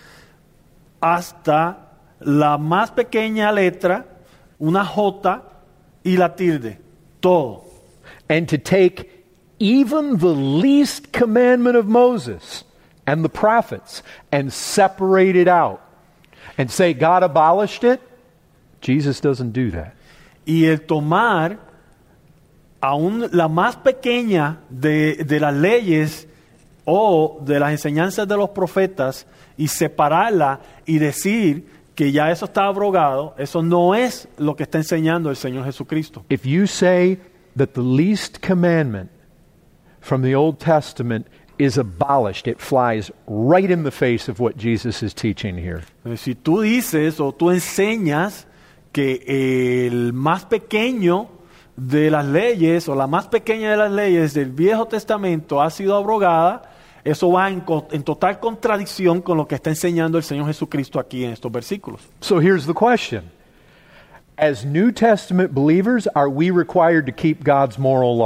Speaker 2: hasta la más pequeña letra, una J y la tilde, todo.
Speaker 1: And to take even the least commandment of Moses and the prophets and separate it out and say God abolished it, Jesus doesn't do that.
Speaker 2: Y el tomar aún la más pequeña de, de las leyes o de las enseñanzas de los profetas y separarla y decir que ya eso está abrogado, eso no es lo que está enseñando el Señor Jesucristo.
Speaker 1: If you say that the least commandment from the Old Testament is abolished, it flies right in the face of what Jesus is teaching here.
Speaker 2: Si tú dices o tú enseñas que el más pequeño de las leyes o la más pequeña de las leyes del Viejo Testamento ha sido abrogada, eso va en, co- en total contradicción con lo que está enseñando el Señor Jesucristo aquí en estos versículos.
Speaker 1: So here's the question. As New Testament believers, are we required to keep God's moral law?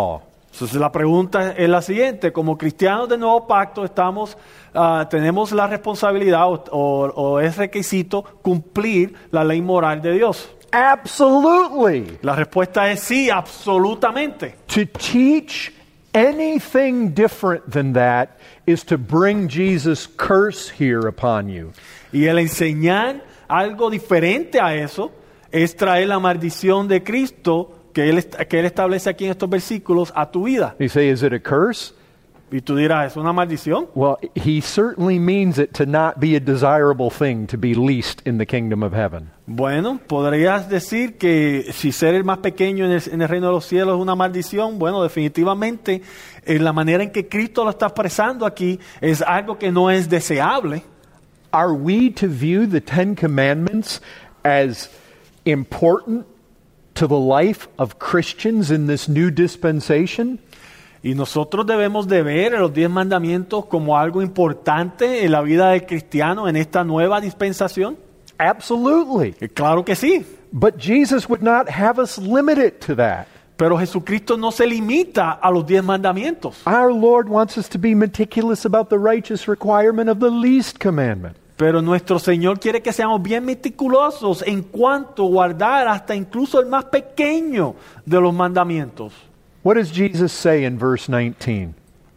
Speaker 2: Entonces la pregunta es la siguiente: como cristianos del nuevo pacto, estamos, uh, tenemos la responsabilidad o, o, o es requisito cumplir la ley moral de Dios.
Speaker 1: Absolutely.
Speaker 2: La respuesta es sí, absolutamente.
Speaker 1: To teach anything different than that is to bring Jesus' curse here upon you.
Speaker 2: Y el enseñar algo diferente a eso es traer la maldición de Cristo que él, que él establece aquí en estos versículos a tu vida.
Speaker 1: You say, is it a curse?
Speaker 2: Y tú dirás, ¿es una maldición?
Speaker 1: Well, he certainly means it to not be a desirable thing to be least in the kingdom of heaven.
Speaker 2: Bueno, podrías decir que si ser el más pequeño en el, en el reino de los cielos es una maldición. Bueno, definitivamente en la manera en que Cristo lo está expresando aquí es algo que no es deseable.
Speaker 1: Are we to view the Ten Commandments as important to the life of Christians in this new dispensation?
Speaker 2: Y nosotros debemos de ver a los diez mandamientos como algo importante en la vida del cristiano en esta nueva dispensación.
Speaker 1: Absolutely.
Speaker 2: Claro que sí.
Speaker 1: But Jesus would not have us limit it to that.
Speaker 2: Pero Jesucristo no se limita a los diez mandamientos.
Speaker 1: Our Lord wants us to be meticulous about the righteous requirement of the least commandment.
Speaker 2: Pero nuestro Señor quiere que seamos bien meticulosos en cuanto a guardar hasta incluso el más pequeño de los mandamientos.
Speaker 1: What does Jesus say in verse nineteen?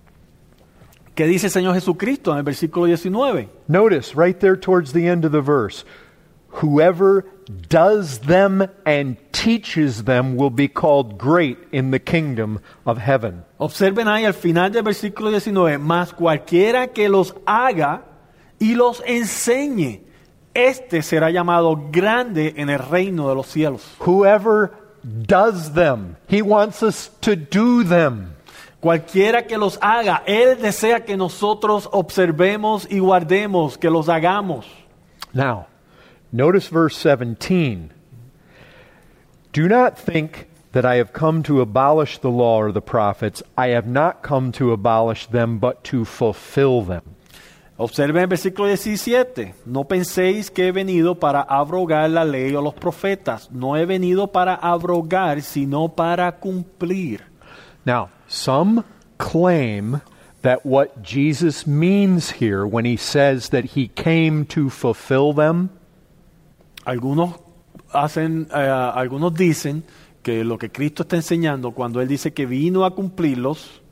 Speaker 2: ¿Qué dice el Señor Jesucristo en el versículo diecinueve?
Speaker 1: Notice right there towards the end of the verse. Whoever does them and teaches them will be called great in the kingdom of heaven.
Speaker 2: Observen ahí al final del versículo diecinueve. Mas cualquiera que los haga y los enseñe, este será llamado grande en el reino de los cielos.
Speaker 1: Whoever does them. He wants us to do them.
Speaker 2: Cualquiera que los haga, Él desea que nosotros observemos y guardemos, que los hagamos.
Speaker 1: Now, notice verse seventeen. Do not think that I have come to abolish the law or the prophets. I have not come to abolish them, but to fulfill them.
Speaker 2: Observen el versículo diecisiete. No penséis que he venido para abrogar la ley o los profetas. No he venido para abrogar, sino para cumplir.
Speaker 1: Now, some claim that what Jesus means here when he says that he came to fulfill them,
Speaker 2: Algunos hacen, uh, algunos dicen que lo que Cristo está enseñando cuando Él dice que vino a cumplirlos,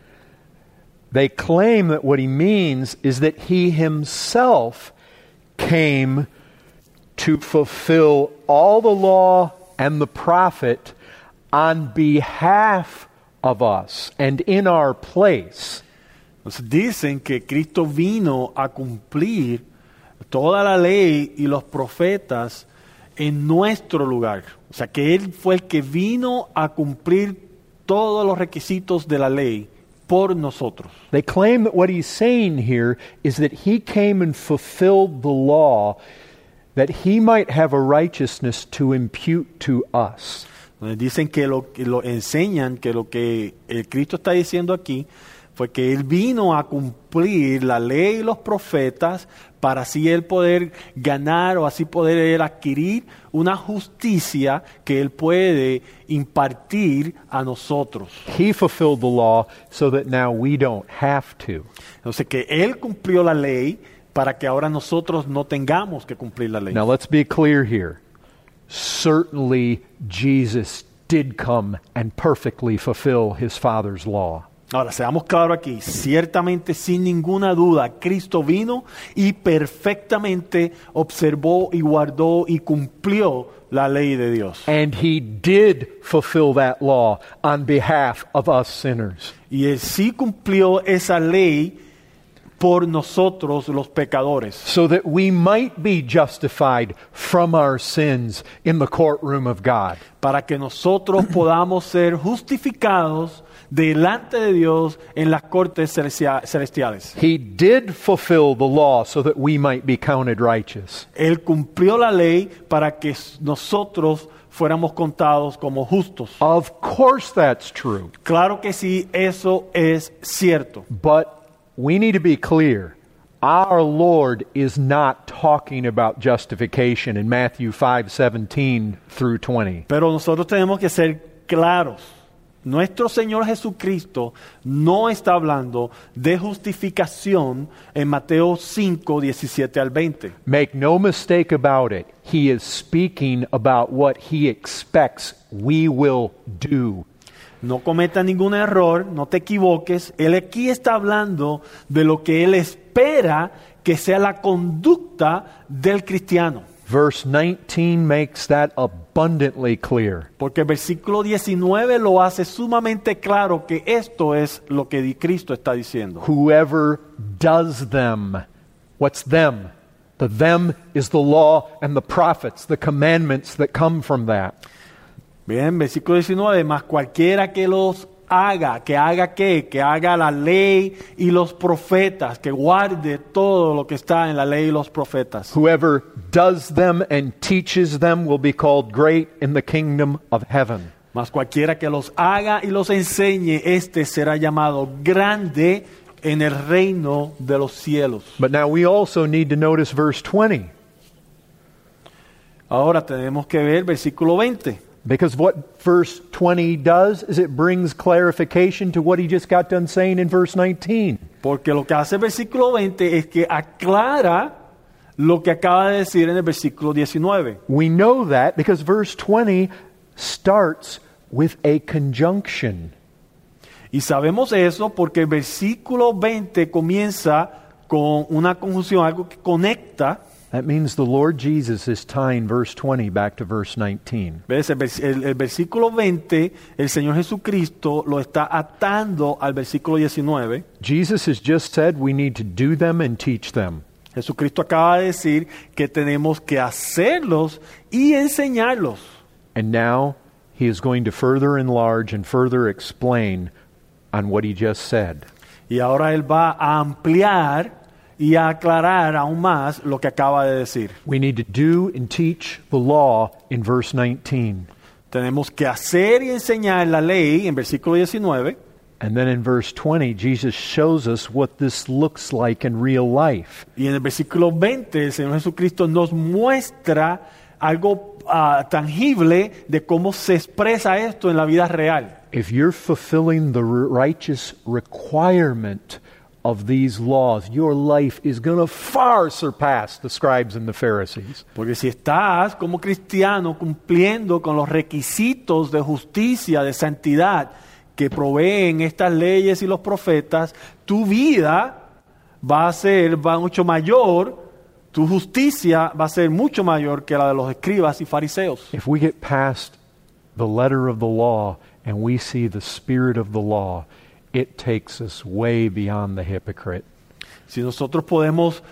Speaker 1: they claim that what he means is that he himself came to fulfill all the law and the prophet on behalf of us and in our place.
Speaker 2: Entonces dicen que Cristo vino a cumplir toda la ley y los profetas en nuestro lugar. O sea, que Él fue el que vino a cumplir todos los requisitos de la ley por nosotros.
Speaker 1: They claim that what he's saying here is that he came and fulfilled the law that he might have a righteousness to impute to us.
Speaker 2: Dicen que lo, que lo enseñan que lo que el Cristo está diciendo aquí fue que Él vino a cumplir la ley y los profetas para así Él poder ganar o así poder Él adquirir una justicia que Él puede impartir a nosotros.
Speaker 1: He fulfilled the law so that now we don't have to.
Speaker 2: Entonces que Él cumplió la ley para que ahora nosotros no tengamos que cumplir la ley.
Speaker 1: Now let's be clear here. Certainly Jesus did come and perfectly fulfill his Father's law.
Speaker 2: Ahora, seamos claros aquí, ciertamente sin ninguna duda, Cristo vino y perfectamente observó y guardó y cumplió la ley de Dios.
Speaker 1: And he did fulfill that law on behalf of us sinners.
Speaker 2: Y Él sí cumplió esa ley por nosotros los pecadores.
Speaker 1: So that we might be justified from our sins in the courtroom of God.
Speaker 2: Para que nosotros podamos ser justificados delante de Dios en las cortes celestiales.
Speaker 1: He did fulfill the law so that we might be counted righteous.
Speaker 2: Él cumplió la ley para que nosotros fuéramos contados como justos.
Speaker 1: Of course that's true.
Speaker 2: Claro que sí, eso es cierto.
Speaker 1: But we need to be clear. Our Lord is not talking about justification in Matthew five seventeen through twenty.
Speaker 2: Pero nosotros tenemos que ser claros. Nuestro Señor Jesucristo no está hablando de justificación en Mateo cinco, diecisiete al veinte.
Speaker 1: Make no mistake about it. He is speaking about what he expects we will do.
Speaker 2: No cometa ningún error, no te equivoques. Él aquí está hablando de lo que Él espera que sea la conducta del cristiano.
Speaker 1: Verse nineteen makes that abundantly clear.
Speaker 2: Porque el versículo diecinueve lo hace sumamente claro que esto es lo que Cristo está diciendo.
Speaker 1: Whoever does them. What's them? The them is the law and the prophets, the commandments that come from that.
Speaker 2: Bien, versículo diecinueve, más cualquiera que los haga, que haga qué, que haga la ley y los profetas, que guarde todo lo que está en la ley y los profetas.
Speaker 1: Whoever does them and teaches them will be called great in the kingdom of heaven.
Speaker 2: Mas cualquiera que los haga y los enseñe, este será llamado grande en el reino de los cielos.
Speaker 1: But now we also need to notice verse twenty.
Speaker 2: Ahora tenemos que ver versículo veinte.
Speaker 1: Because what verse twenty does is it brings clarification to what he just got done saying in verse nineteen.
Speaker 2: Porque lo que hace el versículo veinte es que aclara lo que acaba de decir en el versículo diecinueve.
Speaker 1: We know that because verse twenty starts with a conjunction.
Speaker 2: Y sabemos eso porque el versículo veinte comienza con una conjunción, algo que conecta.
Speaker 1: That means the Lord Jesus is tying verse twenty back to verse nineteen.
Speaker 2: ¿Ves? El, vers- el, el versículo veinte, el Señor Jesucristo lo está atando al versículo diecinueve.
Speaker 1: Jesus has just said we need to do them and teach them.
Speaker 2: Jesucristo acaba de decir que tenemos que hacerlos y enseñarlos.
Speaker 1: And now he is going to further enlarge and further explain on what he just said.
Speaker 2: Y ahora Él va a ampliar y a aclarar aún más lo que acaba de decir.
Speaker 1: We need to do and teach the law in verse nineteen.
Speaker 2: Tenemos que hacer y enseñar la ley en versículo diecinueve.
Speaker 1: And then in verse twenty, Jesus shows us what this looks like in real life.
Speaker 2: Y en el versículo veinte, el Señor Jesucristo nos muestra algo uh, tangible de cómo se expresa esto en la vida real.
Speaker 1: If you're fulfilling the righteous requirement of these laws, your life is going to far surpass the scribes and the Pharisees.
Speaker 2: Porque si estás como cristiano cumpliendo con los requisitos de justicia, de santidad que proveen estas leyes y los profetas, tu vida va a ser va mucho mayor, tu justicia va a ser mucho mayor que la de los escribas y fariseos.
Speaker 1: If we get past the letter of the law and we see the spirit of the law, it takes us way beyond the hypocrite.
Speaker 2: Si nosotros podemos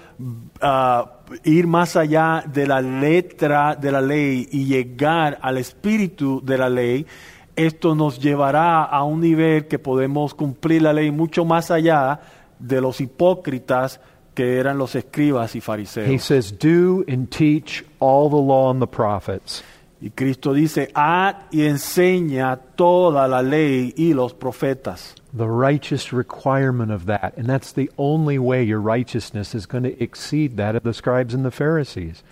Speaker 2: uh, ir más allá de la letra de la ley y llegar al espíritu de la ley, esto nos llevará a un nivel que podemos cumplir la ley mucho más allá de los hipócritas que eran los escribas y fariseos.
Speaker 1: He says, do and teach all the law and the prophets.
Speaker 2: Y Cristo dice, haz y enseña toda la ley y los profetas.
Speaker 1: The righteous requirement of that. And that's the only way your righteousness is going to exceed that of the scribes and the Pharisees.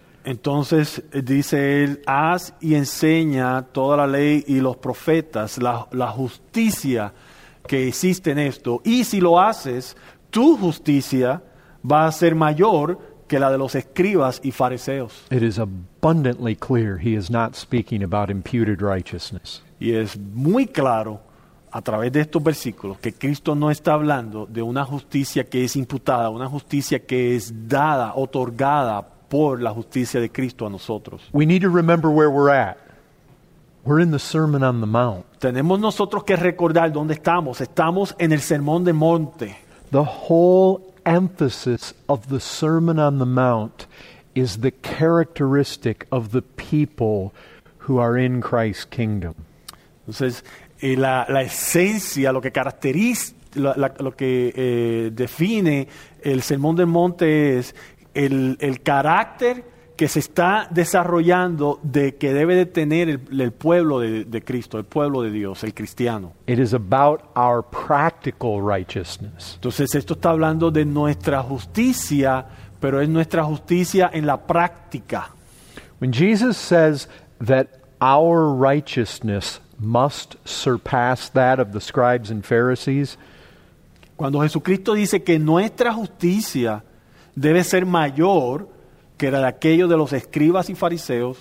Speaker 2: Entonces dice él, haz y enseña toda la ley y los profetas, la, la justicia que existe en esto. Y si lo haces, tu justicia va a ser mayor que la de los escribas y fariseos.
Speaker 1: It is abundantly clear he is not speaking about imputed righteousness.
Speaker 2: Y es muy claro a través de estos versículos que Cristo no está hablando de una justicia que es imputada, una justicia que es dada, otorgada por la justicia de Cristo a nosotros.
Speaker 1: We need to remember where we're at. We're in the Sermon on the Mount.
Speaker 2: Tenemos nosotros que recordar dónde estamos. Estamos en el Sermón del Monte.
Speaker 1: The whole emphasis of the Sermon on the Mount is the characteristic of the people who are in Christ's kingdom.
Speaker 2: Entonces, eh, la, la esencia, lo que caracteriza, la, la, lo que eh, define el Sermón del Monte es el, el carácter que se está desarrollando de que debe de tener el, el pueblo de, de Cristo, el pueblo de Dios, el cristiano.
Speaker 1: It is about our practical righteousness.
Speaker 2: Entonces esto está hablando de nuestra justicia, pero es nuestra justicia en la práctica.
Speaker 1: When Jesus says that our righteousness must surpass that of the scribes and Pharisees,
Speaker 2: Cuando Jesucristo dice que nuestra justicia debe ser mayor que la de aquellos de los escribas y fariseos,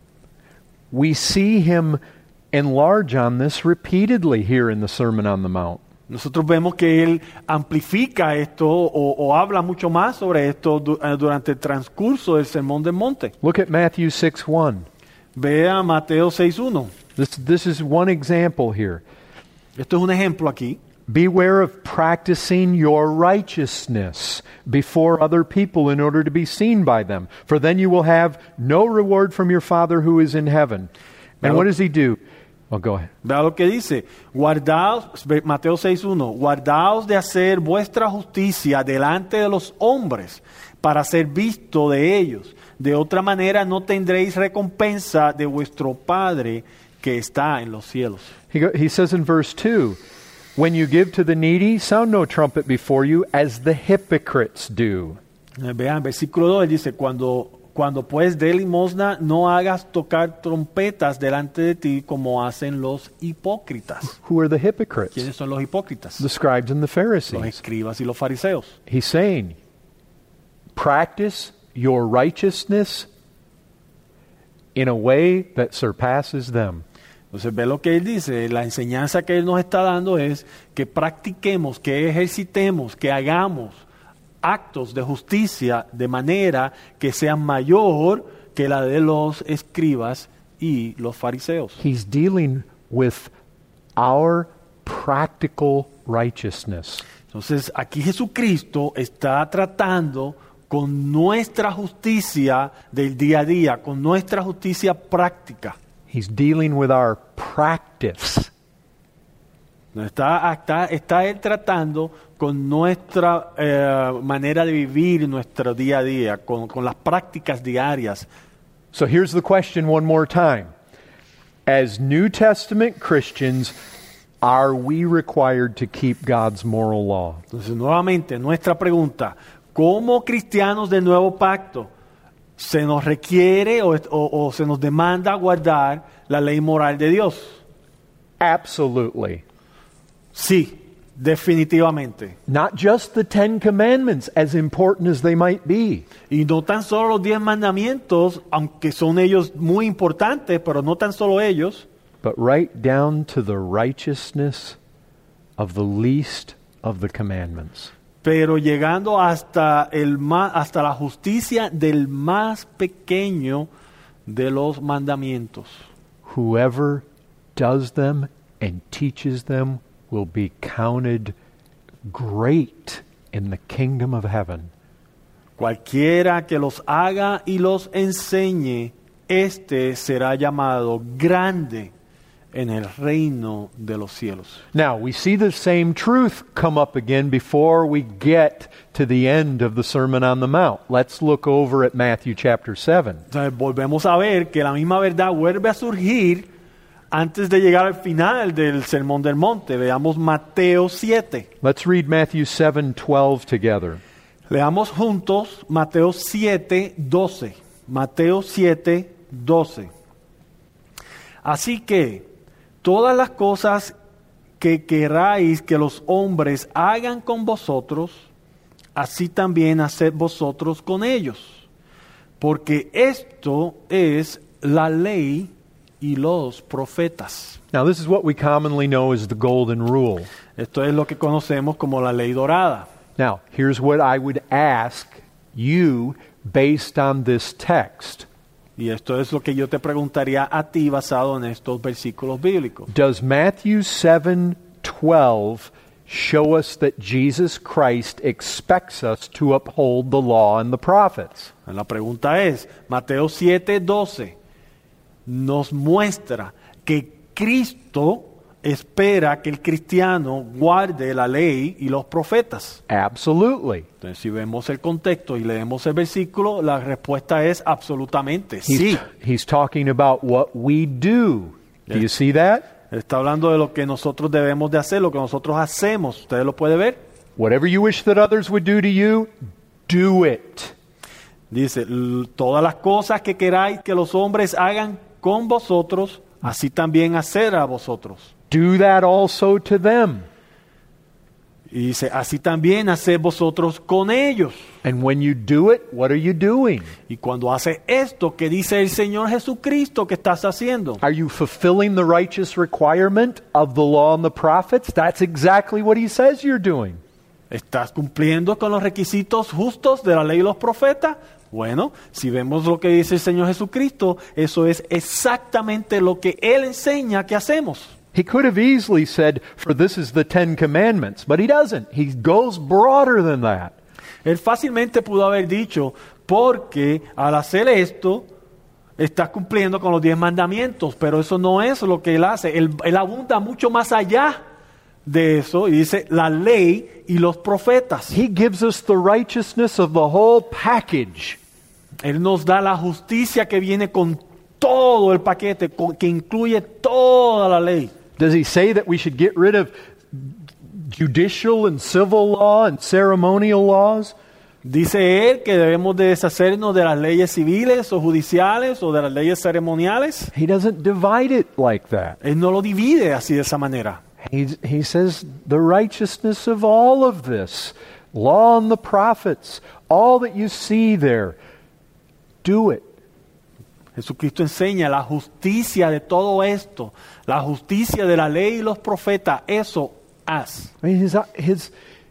Speaker 1: we see him enlarge on this repeatedly here in the Sermon on the Mount.
Speaker 2: nosotros vemos que Él amplifica esto o, o habla mucho más sobre esto du- eh, durante el transcurso del Sermón del Monte.
Speaker 1: Look at Matthew six one.
Speaker 2: Vea Mateo seis uno.
Speaker 1: This, this is one example here.
Speaker 2: Esto es un ejemplo aquí.
Speaker 1: Beware of practicing your righteousness before other people in order to be seen by them, for then you will have no reward from your Father who is in heaven. And
Speaker 2: Pero-
Speaker 1: what does he do? Oh, go ahead.
Speaker 2: Vea lo que dice. Guardaos, ve- Mateo seis uno. Guardaos de hacer vuestra justicia delante de los hombres para ser visto de ellos. De otra manera no tendréis recompensa de vuestro Padre que está en los cielos.
Speaker 1: He, go, he says in verse two, when you give to the needy, sound no trumpet before you, as the hypocrites do.
Speaker 2: Eh, Vean, versículo dos, él dice, cuando, cuando pues dé limosna, no hagas tocar trompetas delante de ti como hacen los hipócritas.
Speaker 1: Who are the hypocrites?
Speaker 2: ¿Quiénes son los hipócritas?
Speaker 1: The scribes and the
Speaker 2: Los
Speaker 1: Pharisees.
Speaker 2: escribas y los fariseos.
Speaker 1: He's saying, practice your righteousness in a way that surpasses them.
Speaker 2: Entonces ve lo que él dice, la enseñanza que él nos está dando es que practiquemos, que ejercitemos, que hagamos actos de justicia de manera que sean mayor que la de los escribas y los fariseos.
Speaker 1: He's dealing with our practical righteousness.
Speaker 2: Entonces aquí Jesucristo está tratando con nuestra justicia del día a día, con nuestra justicia práctica.
Speaker 1: He's dealing with our practice.
Speaker 2: Está, está, está Él tratando con nuestra eh, manera de vivir nuestro día a día, con, con las prácticas diarias.
Speaker 1: So here's the question one more time. As New Testament Christians, are we required to keep God's moral law?
Speaker 2: Entonces, nuevamente, nuestra pregunta, ¿cómo cristianos del nuevo pacto se nos requiere o, o, o se nos demanda guardar la ley moral de Dios?
Speaker 1: Absolutely.
Speaker 2: Sí, definitivamente.
Speaker 1: Not just the Ten Commandments, as important as they might be.
Speaker 2: Y no tan solo los diez mandamientos, aunque son ellos muy importantes, pero no tan solo ellos,
Speaker 1: But right down to the righteousness of the least of the commandments.
Speaker 2: pero llegando hasta, el más, hasta la justicia del más pequeño de los mandamientos.
Speaker 1: Whoever does them and teaches them will be counted great in the kingdom of heaven.
Speaker 2: Cualquiera que los haga y los enseñe, este será llamado grande en el reino de los cielos.
Speaker 1: Now, we see the same truth come up again before we get to the end of the Sermon on the Mount. Let's look over at Matthew chapter seven.
Speaker 2: Entonces volvemos a ver que la misma verdad vuelve a surgir antes de llegar al final del Sermón del Monte. Veamos Mateo siete.
Speaker 1: Let's read Matthew seven twelve together.
Speaker 2: Leamos juntos Mateo siete doce. Mateo siete doce. Así que todas las cosas que queráis que los hombres hagan con vosotros, así también haced vosotros con ellos. Porque esto es la ley y los profetas.
Speaker 1: Now, this is what we commonly know as the Golden Rule.
Speaker 2: Esto es lo que conocemos como la ley dorada.
Speaker 1: Now, here's what I would ask you based on this text.
Speaker 2: Y esto es lo que yo te preguntaría a ti basado en estos versículos bíblicos.
Speaker 1: Does Matthew seven twelve show us that Jesus Christ expects us to uphold the law and the prophets?
Speaker 2: La pregunta es, Mateo siete doce nos muestra que Cristo espera que el cristiano guarde la ley y los profetas.
Speaker 1: Absolutely.
Speaker 2: Entonces, si vemos el contexto y leemos el versículo, la respuesta es absolutamente
Speaker 1: He's,
Speaker 2: sí.
Speaker 1: he's talking about what we do. Do you see that?
Speaker 2: Está hablando de lo que nosotros debemos de hacer, lo que nosotros hacemos. ¿Ustedes lo pueden ver?
Speaker 1: Whatever you wish that others would do to you, do it.
Speaker 2: Dice, "L- todas las cosas que queráis que los hombres hagan con vosotros, así también hacer a vosotros.
Speaker 1: Do that also to them.
Speaker 2: Y dice, así también haced vosotros con ellos.
Speaker 1: And when you do it, what are you doing?
Speaker 2: Y cuando haces esto, ¿qué dice el Señor Jesucristo que estás haciendo?
Speaker 1: Are you fulfilling the righteous requirement of the law and the prophets? That's exactly what he says you're doing.
Speaker 2: ¿Estás cumpliendo con los requisitos justos de la ley y los profetas? Bueno, si vemos lo que dice el Señor Jesucristo, eso es exactamente lo que Él enseña que hacemos.
Speaker 1: He could have easily said, for this is the Ten Commandments, but he doesn't. He goes broader than that.
Speaker 2: Él fácilmente pudo haber dicho, porque al hacer esto, estás cumpliendo con los diez mandamientos, pero eso no es lo que Él hace. Él, él abunda mucho más allá de eso y dice, la ley y los profetas.
Speaker 1: He gives us the righteousness of the whole package.
Speaker 2: Él nos da la justicia que viene con todo el paquete, con, que incluye toda la ley.
Speaker 1: Does he say that we should get rid of judicial and civil law and ceremonial laws?
Speaker 2: Dice él que debemos de deshacernos de las leyes civiles o judiciales o de las leyes ceremoniales.
Speaker 1: He doesn't divide it like that.
Speaker 2: Él no lo divide así de esa manera.
Speaker 1: He, he says the righteousness of all of this, law and the prophets, all that you see there, do it.
Speaker 2: Jesucristo enseña la justicia de todo esto, la justicia de la ley y los profetas, eso haz.
Speaker 1: I mean, his, his,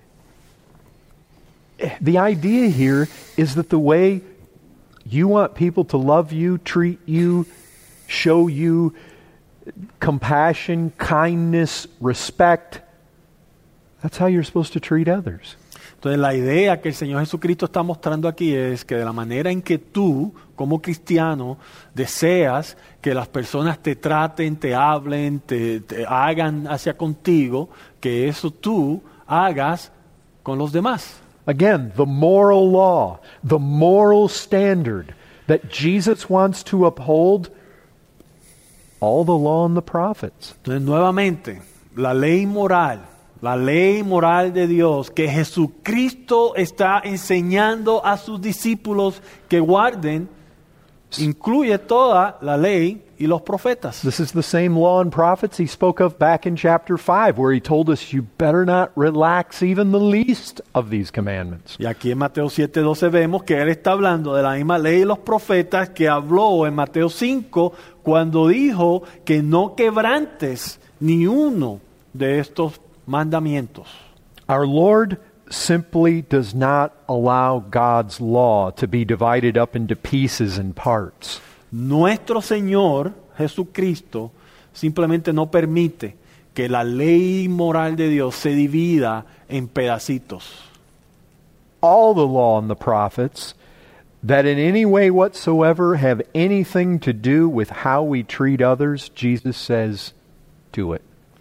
Speaker 1: the idea here is that the way you want people to love you, treat you, show you compassion, kindness, respect, that's how you're supposed to treat others.
Speaker 2: Entonces la idea que el Señor Jesucristo está mostrando aquí es que de la manera en que tú, como cristiano, deseas que las personas te traten, te hablen, te, te hagan hacia contigo, que eso tú hagas con los demás.
Speaker 1: Again, the moral law, the moral standard that Jesus wants to uphold, all the law and the prophets.
Speaker 2: Entonces nuevamente, la ley moral, la ley moral de Dios que Jesucristo está enseñando a sus discípulos que guarden, incluye toda la ley y los profetas.
Speaker 1: This is the same law and prophets he spoke of back in chapter five, where he told us you better not relax even the least of these commandments.
Speaker 2: Y aquí en Mateo siete doce vemos que él está hablando de la misma ley y los profetas que habló en Mateo cinco cuando dijo que no quebrantes ni uno de estos mandamientos.
Speaker 1: Our Lord simply does not allow God's law to be divided up into pieces and parts.
Speaker 2: Nuestro Señor Jesucristo simplemente no permite que la ley moral de Dios se divida en pedacitos.
Speaker 1: All the law and the prophets that in any way whatsoever have anything to do with how we treat others, Jesus says, do it.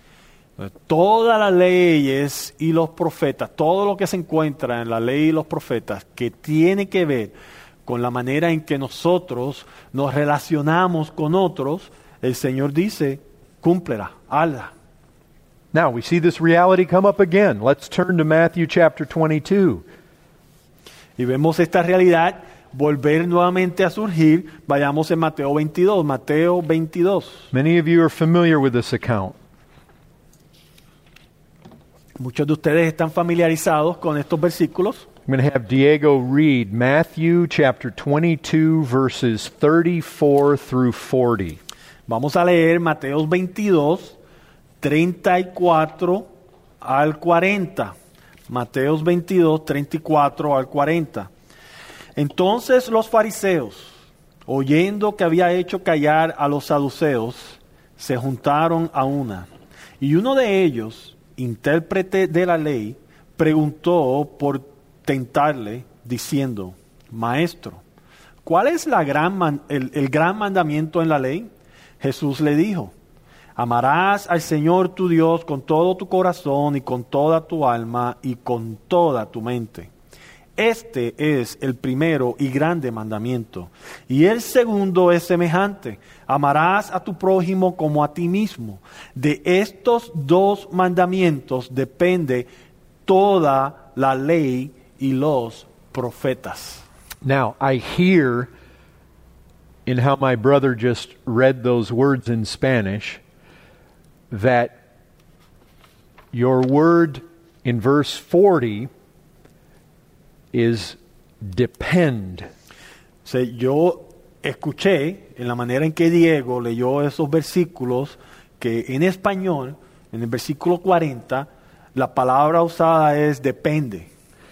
Speaker 2: Todas las leyes y los profetas, todo lo que se encuentra en la ley y los profetas que tiene que ver con la manera en que nosotros nos relacionamos con otros, el Señor dice, cúmplela, hazla.
Speaker 1: Now we see this reality come up again. Let's turn to Matthew chapter twenty-two.
Speaker 2: Y vemos esta realidad volver nuevamente a surgir. Vayamos en Mateo veintidós, Mateo veintidós.
Speaker 1: Many of you are familiar with this account.
Speaker 2: Muchos de ustedes están familiarizados con estos versículos.
Speaker 1: I'm going to have Diego read Matthew chapter twenty-two verses thirty-four through forty.
Speaker 2: Vamos a leer Mateo veintidós, treinta y cuatro al cuarenta. Mateo veintidós, treinta y cuatro al cuarenta. Entonces los fariseos, oyendo que había hecho callar a los saduceos, se juntaron a una. Y uno de ellos, intérprete de la ley, preguntó por tentarle, diciendo, Maestro, ¿cuál es la gran man- el, el gran mandamiento en la ley? Jesús le dijo, amarás al Señor tu Dios con todo tu corazón y con toda tu alma y con toda tu mente. Este es el primero y grande mandamiento. Y el segundo es semejante. Amarás a tu prójimo como a ti mismo. De estos dos mandamientos depende toda la ley y los profetas.
Speaker 1: Now, I hear in how my brother just read those words in Spanish that your word in verse forty is depend.
Speaker 2: O sea, yo escuché en la manera en que Diego leyó esos versículos que en español, en el versículo cuarenta, la palabra usada es depende.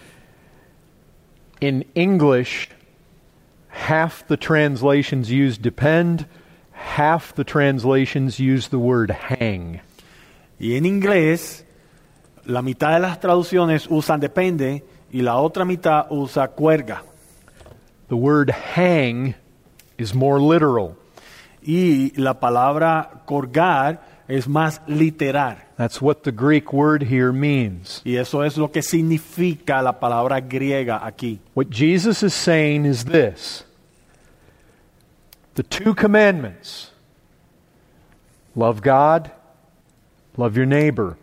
Speaker 1: In English, half the translations use depend, half the translations use the word hang.
Speaker 2: Y en inglés, la mitad de las traducciones usan depende y la otra mitad usa cuerga.
Speaker 1: The word hang is more literal.
Speaker 2: Y la palabra colgar es más literal.
Speaker 1: That's what the Greek word here means.
Speaker 2: Y eso es lo que significa la palabra griega aquí.
Speaker 1: What Jesus is saying is this. The two commandments, love God, love your neighbor.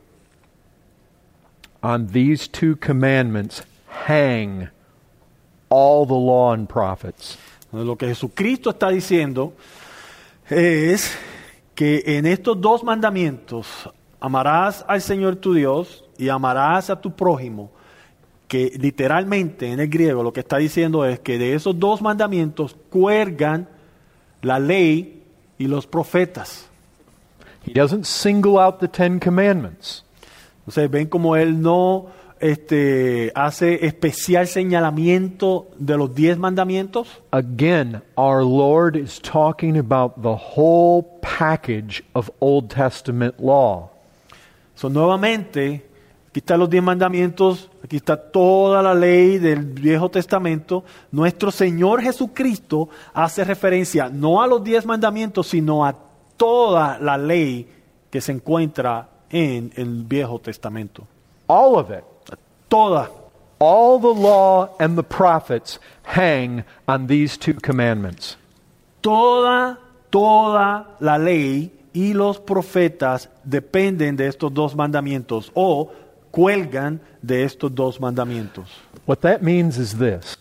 Speaker 1: On these two commandments hang all the law and prophets.
Speaker 2: Lo que Jesucristo está diciendo es que en estos dos mandamientos, amarás al Señor tu Dios y amarás a tu prójimo, que literalmente en el griego lo que está diciendo es que de esos dos mandamientos cuelgan la ley y los profetas.
Speaker 1: He doesn't single out the Ten Commandments.
Speaker 2: Entonces ven como él no este, hace especial señalamiento de los diez mandamientos.
Speaker 1: Again, our Lord is talking about the whole package of Old Testament law.
Speaker 2: So, nuevamente, aquí están los diez mandamientos, aquí está toda la ley del Viejo Testamento. Nuestro Señor Jesucristo hace referencia no a los diez mandamientos, sino a toda la ley que se encuentra en el Viejo Testamento.
Speaker 1: All of it.
Speaker 2: Toda.
Speaker 1: All the law and the prophets hang on these two commandments.
Speaker 2: Toda, toda la ley y los profetas dependen de estos dos mandamientos o cuelgan de estos dos mandamientos.
Speaker 1: What that means is this.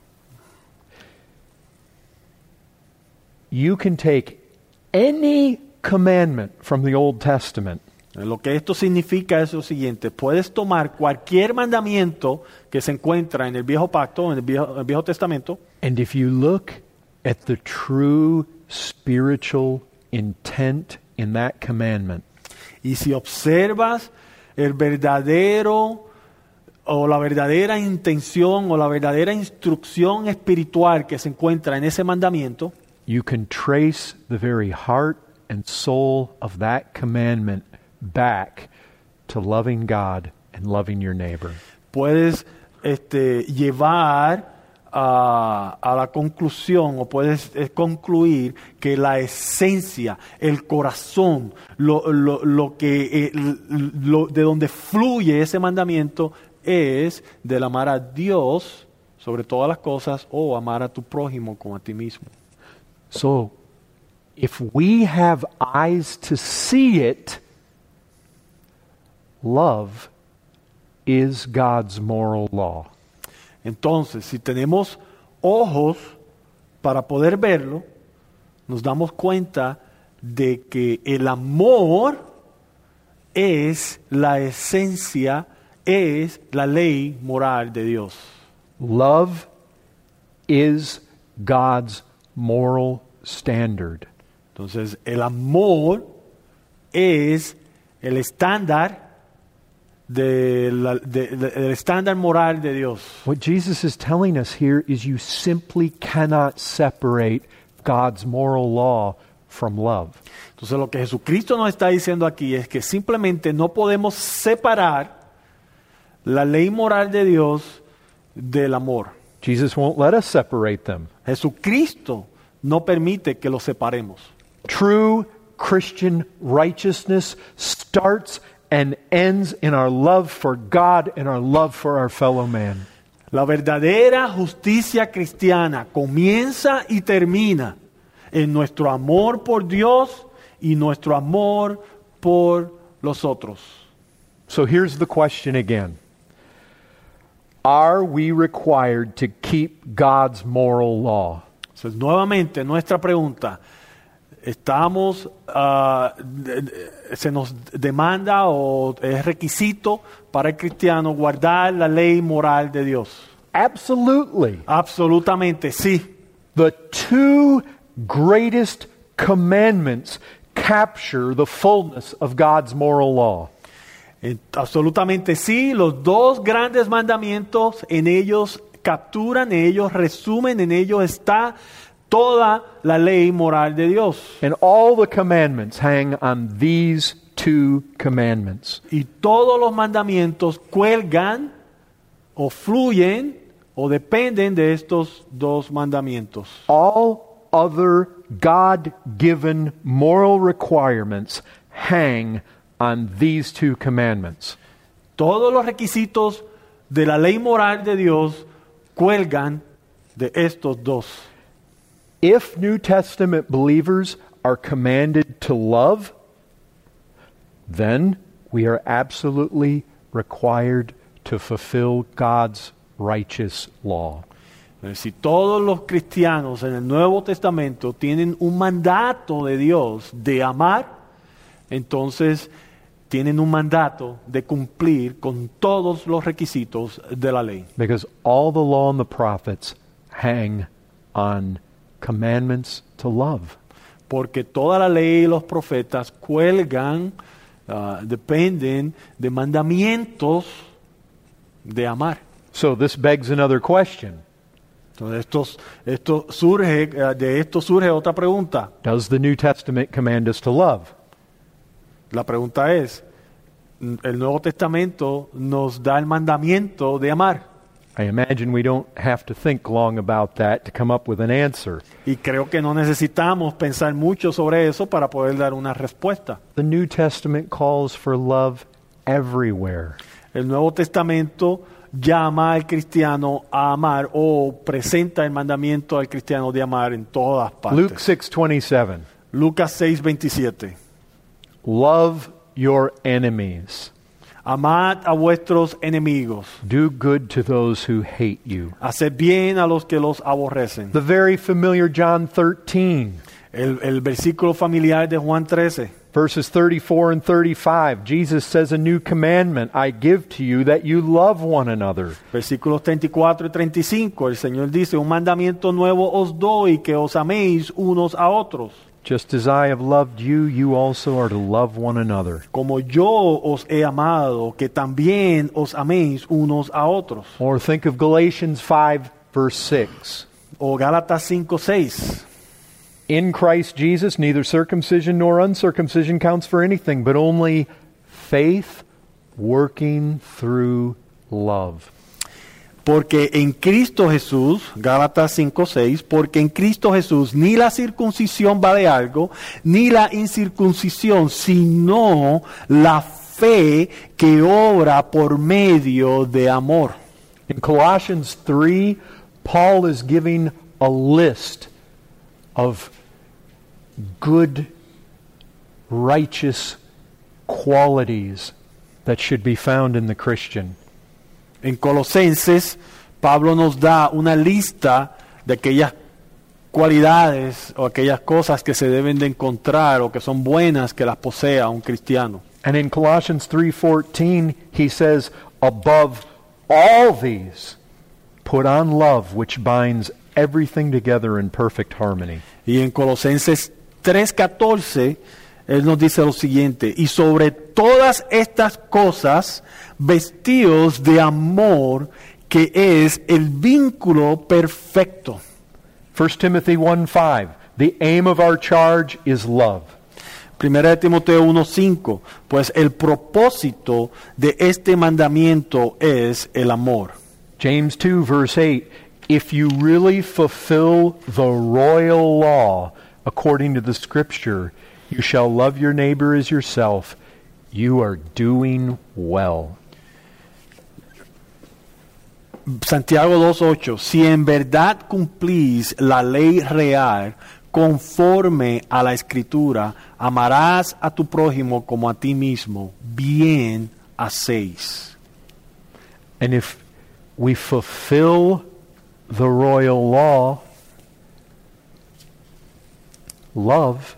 Speaker 1: You can take any commandment from the Old Testament.
Speaker 2: Lo que esto significa es lo siguiente: puedes tomar cualquier mandamiento que se encuentra en el Viejo Pacto, en el Viejo, el Viejo Testamento,
Speaker 1: and if you look at the true spiritual intent in that commandment,
Speaker 2: y si observas el verdadero o la verdadera intención o la verdadera instrucción espiritual que se encuentra en ese mandamiento,
Speaker 1: you can trace the very heart and soul of that commandment back to loving God and loving your neighbor.
Speaker 2: Puedes este, llevar a, a la conclusión o puedes eh, concluir que la esencia, el corazón, lo, lo, lo que, eh, lo, de donde fluye ese mandamiento es del amar a Dios sobre todas las cosas o amar a tu prójimo como a ti mismo.
Speaker 1: So, if we have eyes to see it, love is God's moral law.
Speaker 2: Entonces, si tenemos ojos para poder verlo, nos damos cuenta de que el amor es la esencia, es la ley moral de Dios.
Speaker 1: Love is God's moral standard.
Speaker 2: Entonces, el amor es el estándar de la, de, de, del estándar moral de Dios.
Speaker 1: What Jesus is telling us here is you simply cannot separate God's moral law from love.
Speaker 2: Entonces, lo que Jesucristo nos está diciendo aquí es que simplemente no podemos separar la ley moral de Dios del amor.
Speaker 1: Jesus won't let us separate them.
Speaker 2: Jesucristo no permite que los separemos.
Speaker 1: True Christian righteousness starts and ends in our love for God and our love for our fellow man.
Speaker 2: La verdadera justicia cristiana comienza y termina en nuestro amor por Dios y nuestro amor por los otros.
Speaker 1: So here's the question again. Are we required to keep God's moral law?
Speaker 2: Entonces, nuevamente, nuestra pregunta, ¿estamos, uh, de, de, se nos demanda o es requisito para el cristiano guardar la ley moral de Dios?
Speaker 1: Absolutely.
Speaker 2: Absolutamente, sí.
Speaker 1: The two greatest commandments capture the fullness of God's moral law.
Speaker 2: Absolutamente sí, los dos grandes mandamientos, en ellos capturan, en ellos resumen, en ellos está toda la ley moral de Dios.
Speaker 1: And all the commandments hang on these two commandments.
Speaker 2: Y todos los mandamientos cuelgan o fluyen o dependen de estos dos mandamientos.
Speaker 1: All other God-given moral requirements hang on these two commandments.
Speaker 2: Todos los requisitos de la ley moral de Dios cuelgan de estos dos.
Speaker 1: If New Testament believers are commanded to love, then we are absolutely required to fulfill God's righteous law.
Speaker 2: Si todos los cristianos en el Nuevo Testamento tienen un mandato de Dios de amar, entonces tienen un mandato de cumplir con todos los requisitos de la ley.
Speaker 1: Because all the law and the prophets hang on commandments to love.
Speaker 2: Porque toda la ley y los profetas cuelgan, uh, dependen de mandamientos de amar.
Speaker 1: So this begs another question.
Speaker 2: Entonces esto, esto surge, de esto surge otra pregunta.
Speaker 1: Does the New Testament command us to love?
Speaker 2: La pregunta es, ¿el Nuevo Testamento nos da el mandamiento de amar?
Speaker 1: I imagine we don't have to think long about that to come up with an answer.
Speaker 2: Y creo que no necesitamos pensar mucho sobre eso para poder dar una respuesta.
Speaker 1: The New Testament calls for love everywhere.
Speaker 2: El Nuevo Testamento llama al cristiano a amar o presenta el mandamiento al cristiano de amar en todas partes.
Speaker 1: Luke six twenty-seven.
Speaker 2: Lucas seis veintisiete.
Speaker 1: Love your enemies.
Speaker 2: Amad a vuestros enemigos.
Speaker 1: Do good to those who hate you.
Speaker 2: Haced bien a los que los aborrecen.
Speaker 1: The very familiar John thirteen.
Speaker 2: El, el versículo familiar de Juan trece.
Speaker 1: Verses thirty-four and thirty-five. Jesus says, a new commandment I give to you, that you love one another.
Speaker 2: Versículos treinta y cuatro y treinta y cinco. El Señor dice, un mandamiento nuevo os doy, que os améis unos a otros.
Speaker 1: Just as I have loved you, you also are to love one another.
Speaker 2: Como yo os he amado, que también os améis unos a otros.
Speaker 1: Or think of Galatians five, verse six.
Speaker 2: O Gálatas cinco seis.
Speaker 1: In Christ Jesus, neither circumcision nor uncircumcision counts for anything, but only faith working through love.
Speaker 2: Porque en Cristo Jesús, Gálatas cinco seis, porque en Cristo Jesús ni la circuncisión vale algo, ni la incircuncisión, sino la fe que obra por medio de amor.
Speaker 1: In Colossians three, Paul is giving a list of good, righteous qualities that should be found in the Christian.
Speaker 2: En Colosenses, Pablo nos da una lista de aquellas cualidades o aquellas cosas que se deben de encontrar o que son buenas que las posea un cristiano.
Speaker 1: And in Colossians three fourteen, he says, above all these, put on love, which binds everything together in perfect harmony.
Speaker 2: Y en Colosenses tres catorce, él nos dice lo siguiente, y sobre todas estas cosas, vestidos de amor, que es el vínculo perfecto.
Speaker 1: First Timothy one five, the aim of our charge is love.
Speaker 2: Primera de Timoteo uno cinco, pues el propósito de este mandamiento es el amor.
Speaker 1: James two verse eight, if you really fulfill the royal law according to the scripture, you shall love your neighbor as yourself. You are doing well.
Speaker 2: Santiago dos ocho, si en verdad cumplís la ley real conforme a la escritura, amarás a tu prójimo como a ti mismo, bien hacéis.
Speaker 1: And if we fulfill the royal law, love,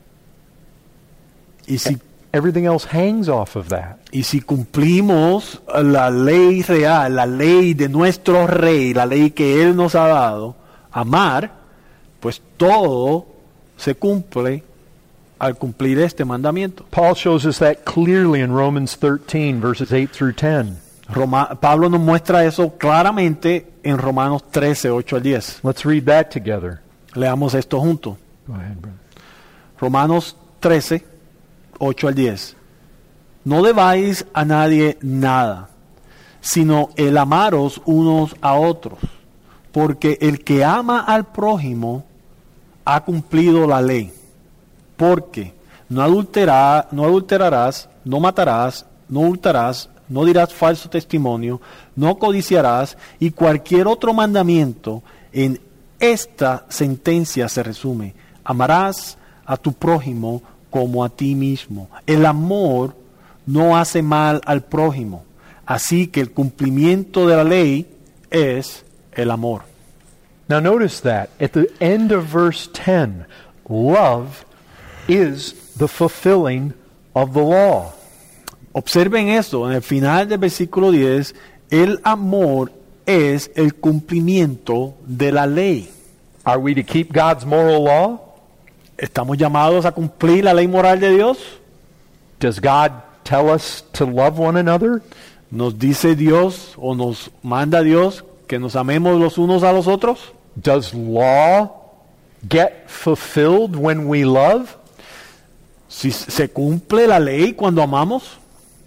Speaker 2: Y si,
Speaker 1: everything else hangs off of that.
Speaker 2: y si cumplimos la ley real, la ley de nuestro rey, la ley que Él nos ha dado, amar, pues todo se cumple al cumplir este mandamiento.
Speaker 1: Paul shows us that clearly in Romans thirteen, verses eight through ten.
Speaker 2: Roma- Pablo nos muestra eso claramente en Romanos trece, ocho al diez.
Speaker 1: Let's read that together.
Speaker 2: Leamos esto juntos.
Speaker 1: Go ahead, brother.
Speaker 2: Romanos trece, ocho al diez. No debáis a nadie nada, sino el amaros unos a otros, porque el que ama al prójimo ha cumplido la ley. Porque no adulterá, no adulterarás, no matarás, no hurtarás, no dirás falso testimonio, no codiciarás, y cualquier otro mandamiento en esta sentencia se resume: amarás a tu prójimo como a ti mismo. El amor no hace mal al prójimo, así que el cumplimiento de la ley es el amor.
Speaker 1: Now notice that at the end of verse ten, love is the fulfilling of the law.
Speaker 2: Observen eso, en el final del versículo diez, el amor es el cumplimiento de la ley.
Speaker 1: Are we to keep God's moral law?
Speaker 2: ¿Estamos llamados a cumplir la ley moral de Dios?
Speaker 1: Does God tell us to love one another?
Speaker 2: ¿Nos dice Dios o nos manda Dios que nos amemos los unos a los otros?
Speaker 1: Does law get fulfilled when we love?
Speaker 2: Si se cumple la ley cuando amamos,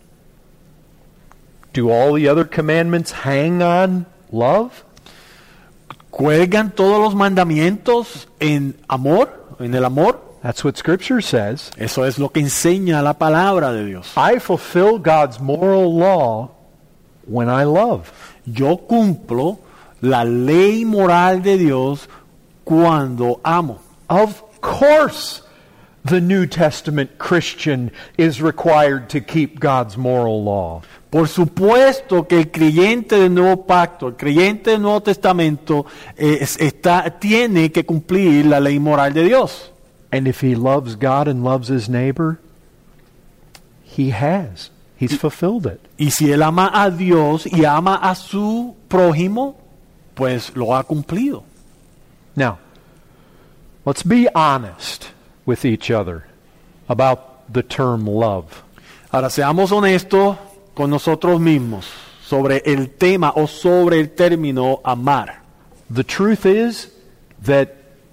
Speaker 1: Do all the other commandments hang on love?
Speaker 2: ¿cuelgan todos los mandamientos en amor, en el amor?
Speaker 1: That's what Scripture says.
Speaker 2: Eso es lo que enseña la palabra de Dios.
Speaker 1: I fulfill God's moral law when I love.
Speaker 2: Yo cumplo la ley moral de Dios cuando amo.
Speaker 1: Of course, the New Testament Christian is required to keep God's moral law.
Speaker 2: Por supuesto que el creyente del Nuevo Pacto, el creyente del Nuevo Testamento, eh, es- está, tiene que cumplir la ley moral de Dios.
Speaker 1: And if he loves God and loves his neighbor, he has. He's fulfilled it.
Speaker 2: Y si él ama a Dios y ama a su prójimo, pues lo ha cumplido.
Speaker 1: Now, let's be honest with each other about the term love.
Speaker 2: Ahora seamos honestos con nosotros mismos sobre el tema o sobre el término amar.
Speaker 1: The truth is that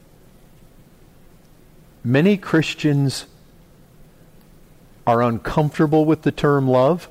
Speaker 1: many Christians are uncomfortable with the term love.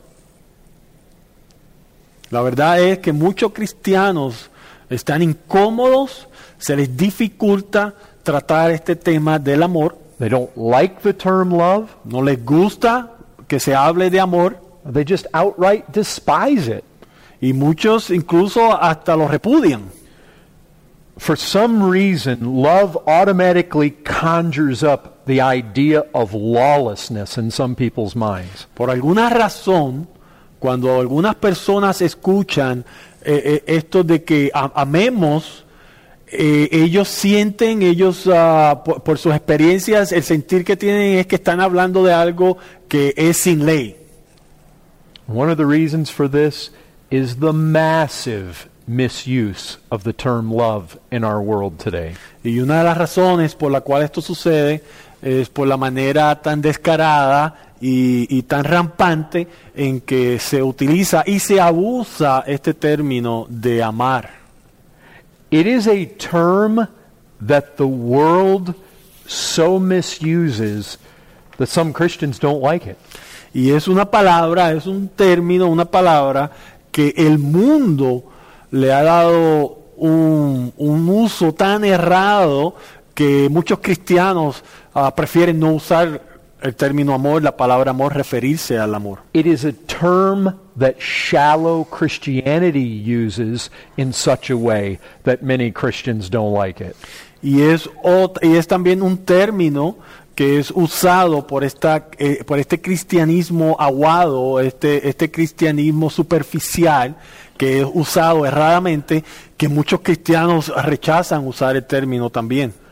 Speaker 2: La verdad es que muchos cristianos están incómodos, se les dificulta tratar este tema del amor,
Speaker 1: They don't like the term love.
Speaker 2: no les gusta que se hable de amor
Speaker 1: They just outright despise it.
Speaker 2: y muchos incluso hasta lo repudian.
Speaker 1: For some reason, love automatically conjures up the idea of lawlessness in some people's minds.
Speaker 2: Por alguna razón, cuando algunas personas escuchan eh, eh, esto de que a- amemos, eh, ellos sienten, ellos ah, por, por sus experiencias, el sentir que tienen es que están hablando de algo que es sin ley.
Speaker 1: One of the reasons for this is the massive misuse of the term love in our world today.
Speaker 2: Y una de las razones por la cual esto sucede es por la manera tan descarada y, y tan rampante en que se utiliza y se abusa este término de amar.
Speaker 1: It is a term that the world so misuses that some Christians don't like it.
Speaker 2: Y es una palabra, es un término, una palabra que el mundo le ha dado un, un uso tan errado que muchos cristianos ah, prefieren no usar el término amor, la palabra amor, referirse al amor.
Speaker 1: It is a term that shallow Christianity uses in such a way that many Christians don't like it.
Speaker 2: Y es, ot- y es también un término que es usado por, esta, eh, por este cristianismo aguado, este, este cristianismo superficial, que es usado erradamente, que muchos cristianos rechazan usar el término también.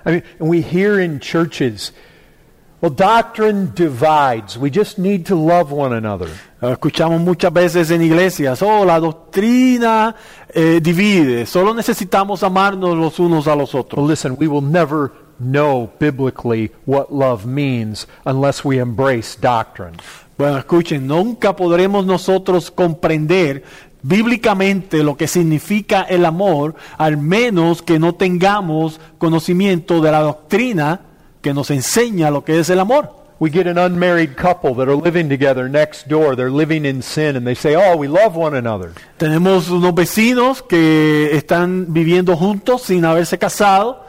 Speaker 1: I mean, and we hear in churches, well, doctrine divides. We just need to love one another.
Speaker 2: Escuchamos muchas veces en iglesias, oh, la doctrina eh, divide, solo necesitamos amarnos los unos a los
Speaker 1: Well,
Speaker 2: otros.
Speaker 1: listen, we will never know biblically what love means unless we embrace doctrine.
Speaker 2: Bueno, escuchen, nunca podremos nosotros comprender bíblicamente lo que significa el amor, al menos que no tengamos conocimiento de la doctrina que nos enseña lo que es el amor.
Speaker 1: We get an unmarried couple that are living together next door. They're living in sin, and they say, oh, we love one another.
Speaker 2: Tenemos unos vecinos que están viviendo juntos sin haberse casado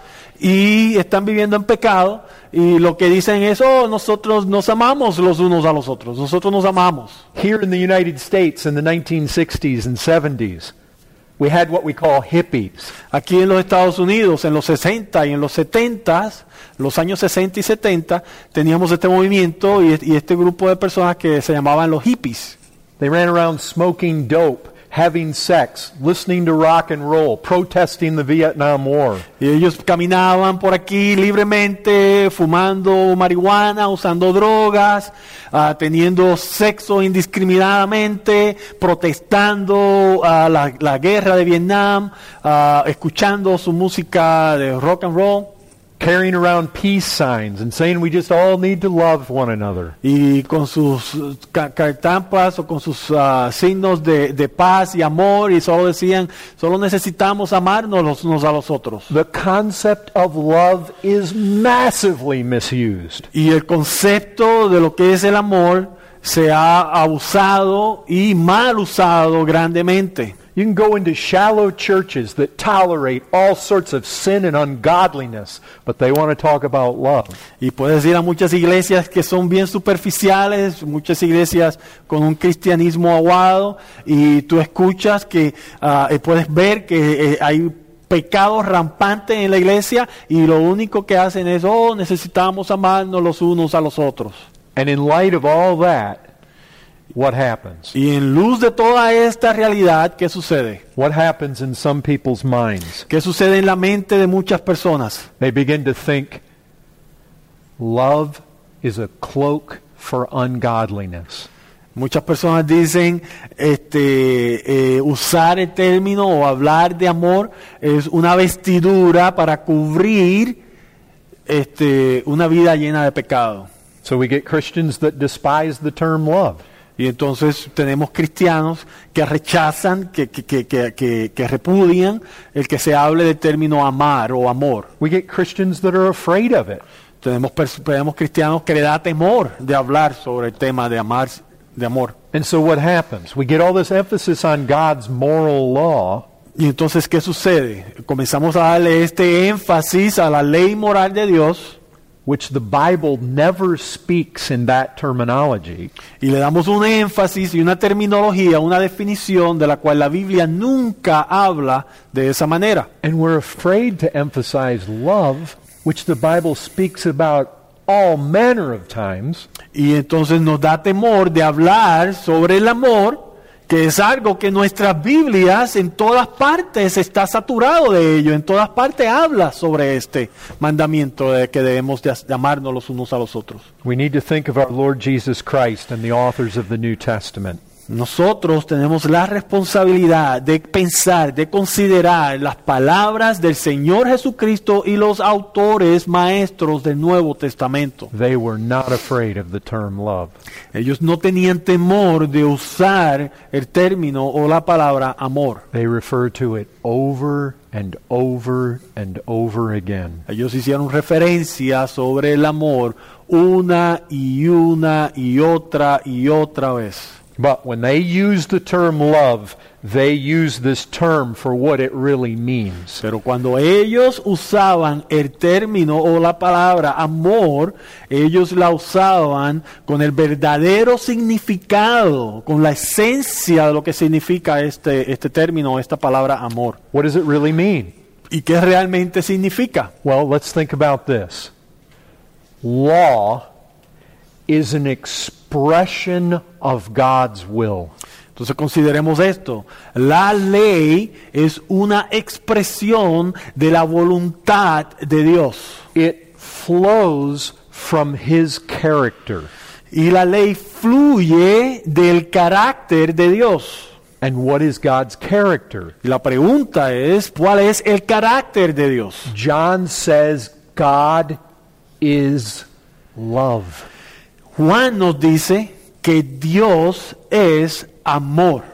Speaker 2: y están viviendo en pecado, y lo que dicen es, oh, nosotros nos amamos los unos a los otros, nosotros nos amamos.
Speaker 1: Here in the United States in the nineteen sixties and seventies, we had what we call hippies.
Speaker 2: Aquí en los Estados Unidos, en los sesenta y en los setenta, los años sesenta y setenta, teníamos este movimiento y, y este grupo de personas que se llamaban los hippies.
Speaker 1: They ran around smoking dope, having sex, listening to rock and roll, protesting the Vietnam War.
Speaker 2: Y ellos caminaban por aquí libremente, fumando marihuana, usando drogas, uh, teniendo sexo indiscriminadamente, protestando uh, la, la guerra de Vietnam, uh, escuchando su música de rock and roll.
Speaker 1: Carrying around peace signs and saying we just all need to love one another.
Speaker 2: Y con sus uh, ca- cartampas o con sus uh, signos de, de paz y amor, y solo decían, solo necesitamos amarnos los unos a los otros.
Speaker 1: The concept of love is massively misused.
Speaker 2: Y el concepto de lo que es el amor se ha abusado y mal usado grandemente.
Speaker 1: You can go into shallow churches that tolerate all sorts of sin and ungodliness, but they want to talk about love.
Speaker 2: Y puedes ir a muchas iglesias que son bien superficiales, muchas iglesias con un cristianismo aguado, y tú escuchas que uh, puedes ver que eh, hay pecados rampantes en la iglesia, y lo único que hacen es, oh, necesitamos amarnos los unos a los otros.
Speaker 1: And in light of all that, what happens?
Speaker 2: Y en luz de toda esta realidad, ¿qué sucede?
Speaker 1: What happens in some people's minds?
Speaker 2: ¿Qué sucede en la mente de muchas personas?
Speaker 1: They begin to think love is a cloak for ungodliness.
Speaker 2: Muchas personas dicen, este, eh, usar el término o hablar de amor es una vestidura para cubrir este, una vida llena de pecado.
Speaker 1: So we get Christians that despise the term love.
Speaker 2: Y entonces tenemos cristianos que rechazan, que, que, que, que, que, que repudian el que se hable del término amar o amor.
Speaker 1: We get Christians that are afraid of it.
Speaker 2: Tenemos, pers- tenemos cristianos que le da temor de hablar sobre el tema de amar, de amor.
Speaker 1: And so what happens? We get all this emphasis on God's moral law,
Speaker 2: Y entonces, ¿qué sucede? Comenzamos a darle este énfasis a la ley moral de Dios,
Speaker 1: which the Bible never speaks in that terminology.
Speaker 2: y le damos un énfasis y una terminología, una definición de la cual la Biblia nunca habla de esa manera.
Speaker 1: And we're afraid to emphasize love, which the Bible speaks about all manner of times.
Speaker 2: Y entonces nos da temor de hablar sobre el amor, que es algo que nuestras Biblias en todas partes está saturado de ello, en todas partes habla sobre este mandamiento de que debemos de amarnos los unos a los otros.
Speaker 1: We need to think of our Lord Jesus Christ and the authors of the New Testament.
Speaker 2: Nosotros tenemos la responsabilidad de pensar, de considerar las palabras del Señor Jesucristo y los autores maestros del Nuevo Testamento.
Speaker 1: They were not afraid of the term love.
Speaker 2: Ellos no tenían temor de usar el término o la palabra amor.
Speaker 1: They refer to it over and over and over again.
Speaker 2: Ellos hicieron referencia sobre el amor una y una y otra y otra vez.
Speaker 1: But when they use the term love, they use this term for what it really means.
Speaker 2: Pero cuando ellos usaban el término o la palabra amor, ellos la usaban con el verdadero significado, con la esencia de lo que significa este, este término, esta palabra amor.
Speaker 1: What does it really mean?
Speaker 2: ¿Y qué realmente significa?
Speaker 1: Well, let's think about this. Law is an expression of God's will.
Speaker 2: Entonces consideremos esto. La ley es una expresión de la voluntad de Dios.
Speaker 1: It flows from His character.
Speaker 2: Y la ley fluye del carácter de Dios.
Speaker 1: And what is God's character?
Speaker 2: Y la pregunta es, ¿cuál es el carácter de Dios?
Speaker 1: John says God is love.
Speaker 2: Juan nos dice que Dios es amor.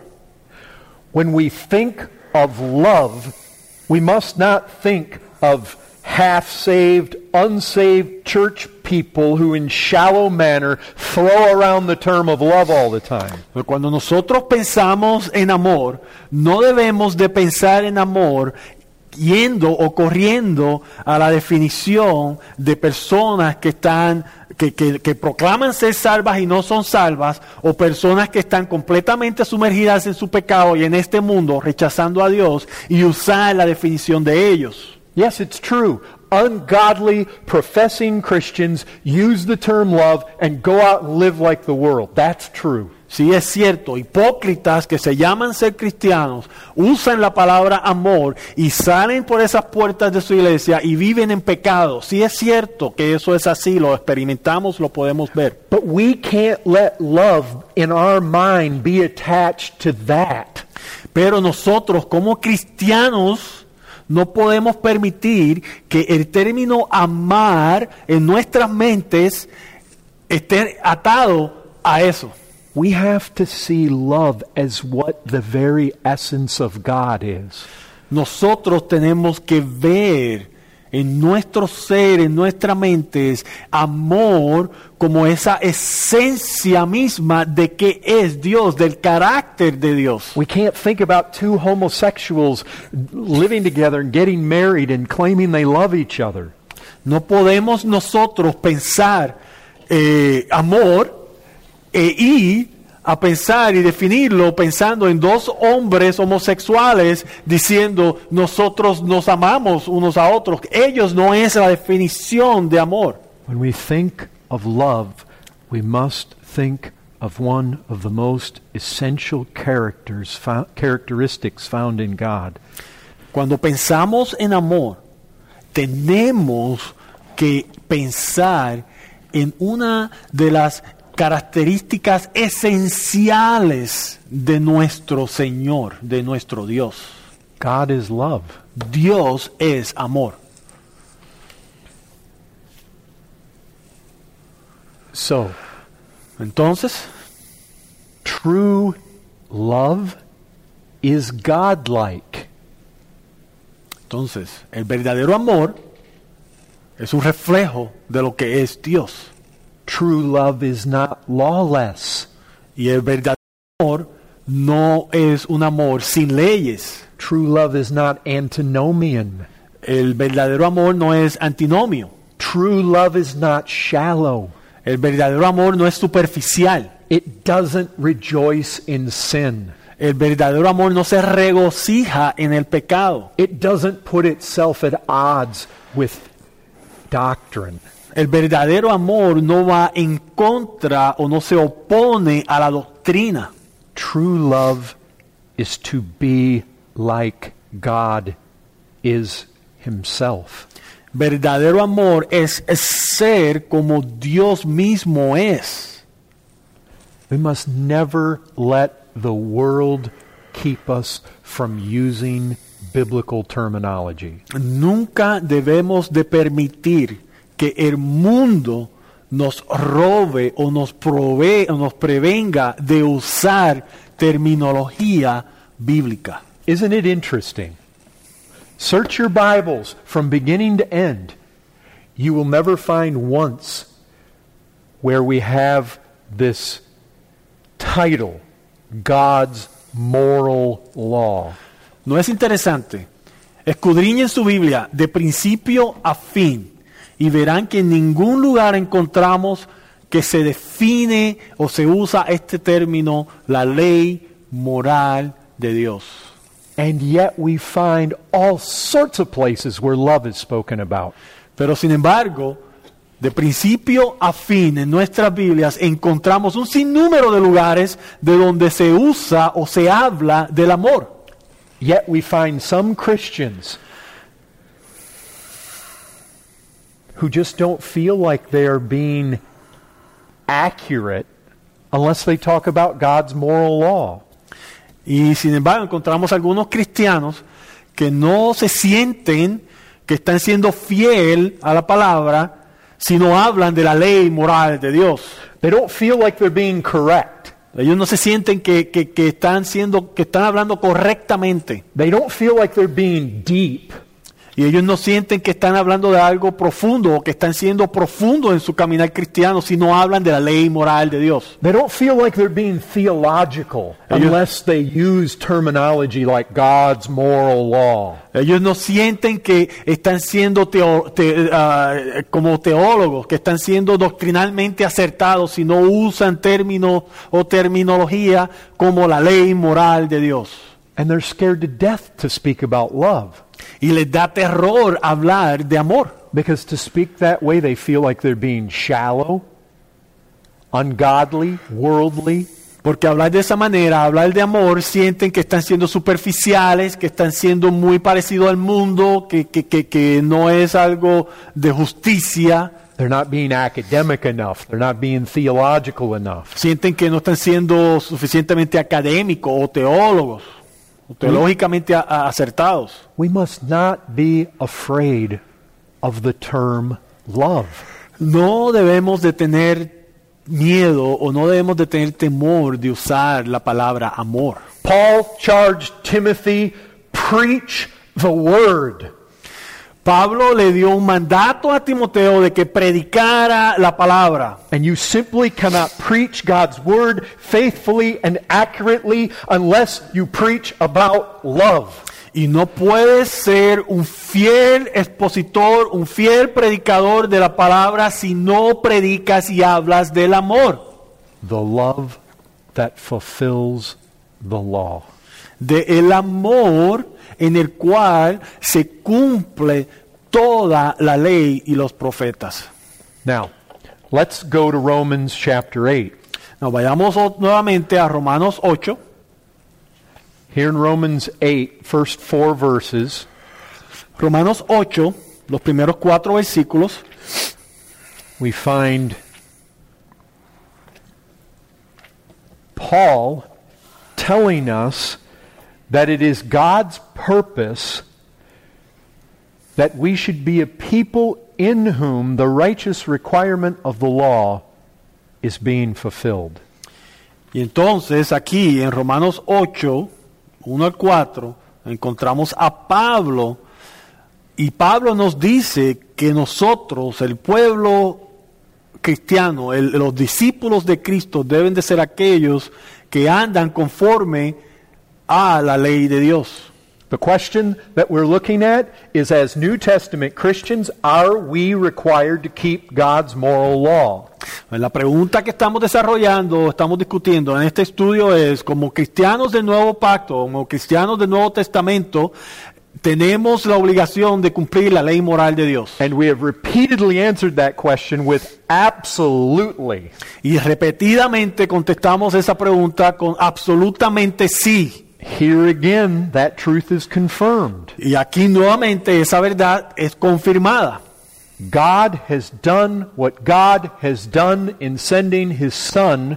Speaker 1: When we think of love, we must not think of half-saved, unsaved church people who in shallow manner throw around the term of love all the time.
Speaker 2: Pero cuando nosotros pensamos en amor, no debemos de pensar en amor yendo o corriendo a la definición de personas que están que, que, que proclaman ser salvas y no son salvas, o personas que están completamente sumergidas en su pecado y en este mundo rechazando a Dios, y usar la definición de ellos.
Speaker 1: Yes, it's true. Ungodly, professing Christians use the term love and go out and live like the world. That's true.
Speaker 2: Sí, es cierto, hipócritas que se llaman ser cristianos usan la palabra amor y salen por esas puertas de su iglesia y viven en pecado. Sí, es cierto que eso es así, lo experimentamos, lo podemos ver.
Speaker 1: But we can't let love in our mind be attached to that.
Speaker 2: Pero nosotros como cristianos no podemos permitir que el término amar en nuestras mentes esté atado a eso.
Speaker 1: We have to see love as what the very essence of God is.
Speaker 2: Nosotros tenemos que ver en nuestro ser, en nuestras mentes, amor como esa esencia misma de que es Dios, del carácter de Dios.
Speaker 1: We can't think about two homosexuals living together and getting married and claiming they love each other.
Speaker 2: No podemos nosotros pensar eh, amor e ir a pensar y definirlo pensando en dos hombres homosexuales diciendo nosotros nos amamos unos a otros. Ellos no es la definición de amor.
Speaker 1: When we think of love, we must think of one of the most essential characters, fo- characteristics found in God.
Speaker 2: Cuando pensamos en amor, tenemos que pensar en una de las características esenciales de nuestro Señor, de nuestro Dios.
Speaker 1: God is love.
Speaker 2: Dios es amor.
Speaker 1: So,
Speaker 2: Entonces,
Speaker 1: true love is godlike.
Speaker 2: entonces, el verdadero amor es un reflejo de lo que es Dios.
Speaker 1: True love is not lawless.
Speaker 2: Y el verdadero amor no es un amor sin leyes.
Speaker 1: True love is not antinomian.
Speaker 2: El verdadero amor no es antinomio.
Speaker 1: True love is not shallow.
Speaker 2: El verdadero amor no es superficial.
Speaker 1: It doesn't rejoice in sin.
Speaker 2: El verdadero amor no se regocija en el pecado.
Speaker 1: It doesn't put itself at odds with doctrine.
Speaker 2: El verdadero amor no va en contra o no se opone a la doctrina.
Speaker 1: True love is to be like God is himself.
Speaker 2: Verdadero amor es ser como Dios mismo es.
Speaker 1: We must never let the world keep us from using biblical terminology.
Speaker 2: Nunca debemos de permitir que el mundo nos robe o nos provee o nos prevenga de usar terminología bíblica.
Speaker 1: Isn't it interesting? Search your Bibles from beginning to end. You will never find once where we have this title, God's moral law.
Speaker 2: ¿No es interesante? Escudriñen su Biblia de principio a fin y verán que en ningún lugar encontramos que se define o se usa este término, la ley moral de Dios.
Speaker 1: And yet we find all sorts of places where love is spoken about.
Speaker 2: Pero sin embargo, De principio a fin, en nuestras Biblias encontramos un sinnúmero de lugares de donde se usa o se habla del amor.
Speaker 1: Yet we find some Christians who just don't feel like they are being accurate unless they talk about God's moral law.
Speaker 2: Y sin embargo encontramos algunos cristianos que no se sienten que están siendo fiel a la palabra si no hablan de la ley moral de Dios.
Speaker 1: They don't feel like they're being correct.
Speaker 2: Ellos no se sienten que, que, que están siendo, que están hablando correctamente.
Speaker 1: They don't feel like they're being deep.
Speaker 2: Y ellos no sienten que están hablando de algo profundo o que están siendo profundos en su caminar cristiano si no hablan de la ley moral de Dios.
Speaker 1: They don't feel like they're being theological
Speaker 2: Ellos-
Speaker 1: unless they use terminology like God's moral law.
Speaker 2: Ellos no sienten que están siendo teo- te- uh, como teólogos, que están siendo doctrinalmente acertados si no usan términos o terminología como la ley moral de Dios.
Speaker 1: And they're scared to death to speak about love.
Speaker 2: Y les da terror hablar de amor.
Speaker 1: Because to speak that way, they feel like they're being shallow, ungodly, worldly.
Speaker 2: Porque hablar de esa manera, hablar de amor, sienten que están siendo superficiales, que están siendo muy parecidos al mundo, que, que, que, que no es algo de justicia.
Speaker 1: They're not being academic enough. They're not being theological enough.
Speaker 2: Sienten que no están siendo suficientemente académicos o teólogos, o teológicamente a- a- acertados.
Speaker 1: We must not be afraid of the term love.
Speaker 2: No debemos de tener miedo o no debemos de tener temor de usar la palabra amor.
Speaker 1: Paul charged Timothy, preach the word.
Speaker 2: Pablo le dio un mandato a Timoteo de que predicara la palabra.
Speaker 1: And you simply cannot preach God's word faithfully and accurately unless you preach about love.
Speaker 2: Y no puedes ser un fiel expositor, un fiel predicador de la palabra si no predicas y hablas del amor.
Speaker 1: The love that fulfills the law.
Speaker 2: De el amor en el cual se cumple toda la ley y los profetas.
Speaker 1: Now, let's go to Romans chapter eight.
Speaker 2: Nos vayamos o- nuevamente a Romanos ocho.
Speaker 1: Here in Romans eight, first four verses,
Speaker 2: Romanos ocho, los primeros cuatro versículos,
Speaker 1: we find Paul telling us that it is God's purpose that we should be a people in whom the righteous requirement of the law is being fulfilled.
Speaker 2: y entonces aquí en Romanos ocho, uno al cuatro, encontramos a Pablo, y Pablo nos dice que nosotros, el pueblo cristiano, el- los discípulos de Cristo, deben de ser aquellos que andan conforme a la ley de Dios.
Speaker 1: The question that we're looking at is, as New Testament Christians, are we required to keep God's moral law?
Speaker 2: La pregunta que estamos desarrollando, estamos discutiendo en este estudio es, como cristianos del Nuevo Pacto, como cristianos del Nuevo Testamento, tenemos la obligación de cumplir la ley moral de Dios.
Speaker 1: And we have repeatedly answered that question with absolutely.
Speaker 2: Y repetidamente contestamos esa pregunta con absolutamente sí.
Speaker 1: Here again, that truth is confirmed.
Speaker 2: Y aquí nuevamente esa verdad es confirmada.
Speaker 1: God has done what God has done in sending His Son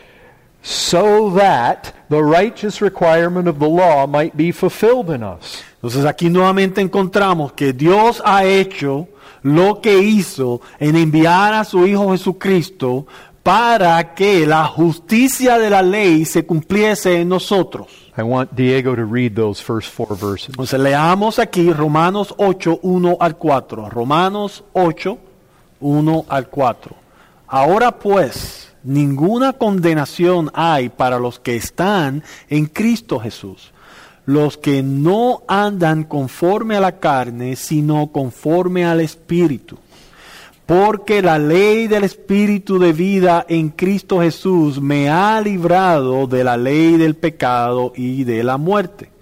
Speaker 1: so that the righteous requirement of the law might be fulfilled in us.
Speaker 2: Entonces aquí nuevamente encontramos que Dios ha hecho lo que hizo en enviar a su Hijo Jesucristo para que la justicia de la ley se cumpliese en nosotros.
Speaker 1: I want Diego to read those first four verses.
Speaker 2: Entonces leamos aquí Romanos ocho, uno al cuatro. Romanos ocho, uno al cuatro. Ahora pues, ninguna condenación hay para los que están en Cristo Jesús, los que no andan conforme a la carne, sino conforme al Espíritu. Porque la ley del Espíritu de vida en Cristo Jesús me ha librado de la ley del pecado y de la muerte.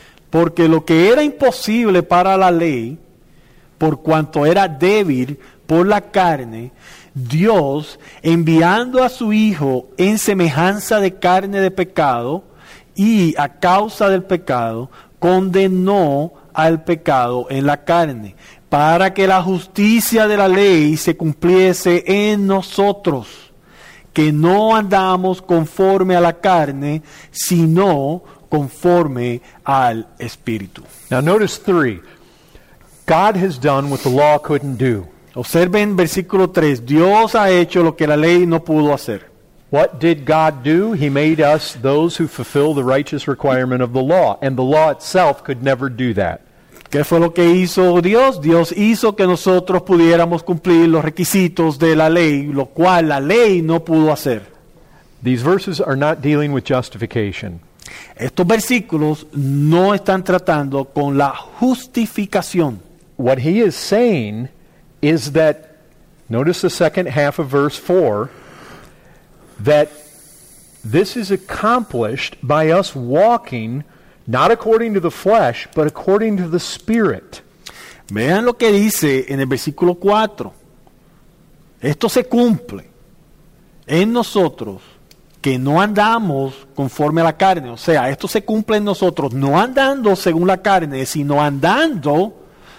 Speaker 2: Porque lo que era imposible para la ley, por cuanto era débil por la carne, Dios, enviando a su Hijo en semejanza de carne de pecado, y a causa del pecado, condenó al pecado en la carne, para que la justicia de la ley se cumpliese en nosotros, que no andamos conforme a la carne, sino conforme al Espíritu.
Speaker 1: Now notice three. God has done what the law couldn't do.
Speaker 2: Observen versículo tres. Dios ha hecho lo que la ley no pudo hacer.
Speaker 1: What did God do? He made us those who fulfill the righteous requirement of the law, and the law itself could never do that.
Speaker 2: ¿Qué fue lo que hizo Dios? Dios hizo que nosotros pudiéramos cumplir los requisitos de la ley, lo cual la ley no pudo hacer.
Speaker 1: These verses are not dealing with justification.
Speaker 2: Estos versículos no están tratando con la justificación.
Speaker 1: What he is saying is that, notice the second half of verse four, that this is accomplished by us walking not according to the flesh, but according to the Spirit.
Speaker 2: Vean lo que dice en el versículo cuatro. Esto se cumple en nosotros, que no andamos conforme a la carne. O sea, esto se cumple en nosotros, no andando según la carne, sino andando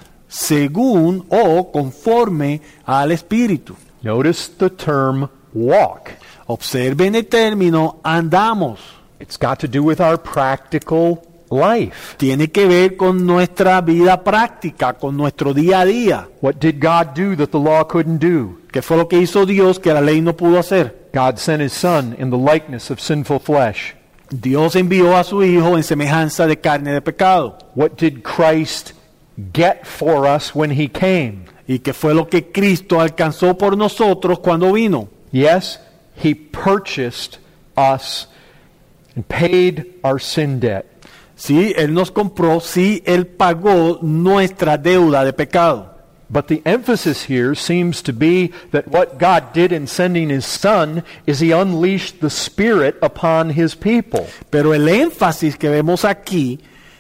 Speaker 2: según o conforme al Espíritu.
Speaker 1: Notice the term walk.
Speaker 2: Observen el término andamos.
Speaker 1: It's got to do with our practical life.
Speaker 2: Tiene que ver con nuestra vida práctica, con nuestro día a día.
Speaker 1: What did God do that the law couldn't do?
Speaker 2: ¿Qué fue lo que hizo Dios que la ley no pudo hacer?
Speaker 1: God sent his Son in the likeness of sinful flesh.
Speaker 2: Dios envió a su Hijo en semejanza de carne de pecado.
Speaker 1: What did Christ get for us when he came?
Speaker 2: ¿Y qué fue lo que Cristo alcanzó por nosotros cuando vino?
Speaker 1: Yes, he purchased us and paid our sin debt.
Speaker 2: Sí, Él nos compró, sí, Él pagó nuestra deuda de pecado.
Speaker 1: But the emphasis here seems to be that what God did in sending his Son is he unleashed the Spirit upon his people.
Speaker 2: Pero el énfasis que vemos aquí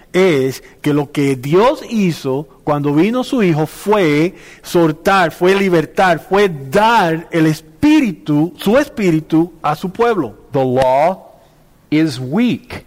Speaker 2: es que lo que Dios hizo cuando vino su Hijo fue soltar, fue libertar, fue dar el Espíritu, su Espíritu a su pueblo.
Speaker 1: The law is weak.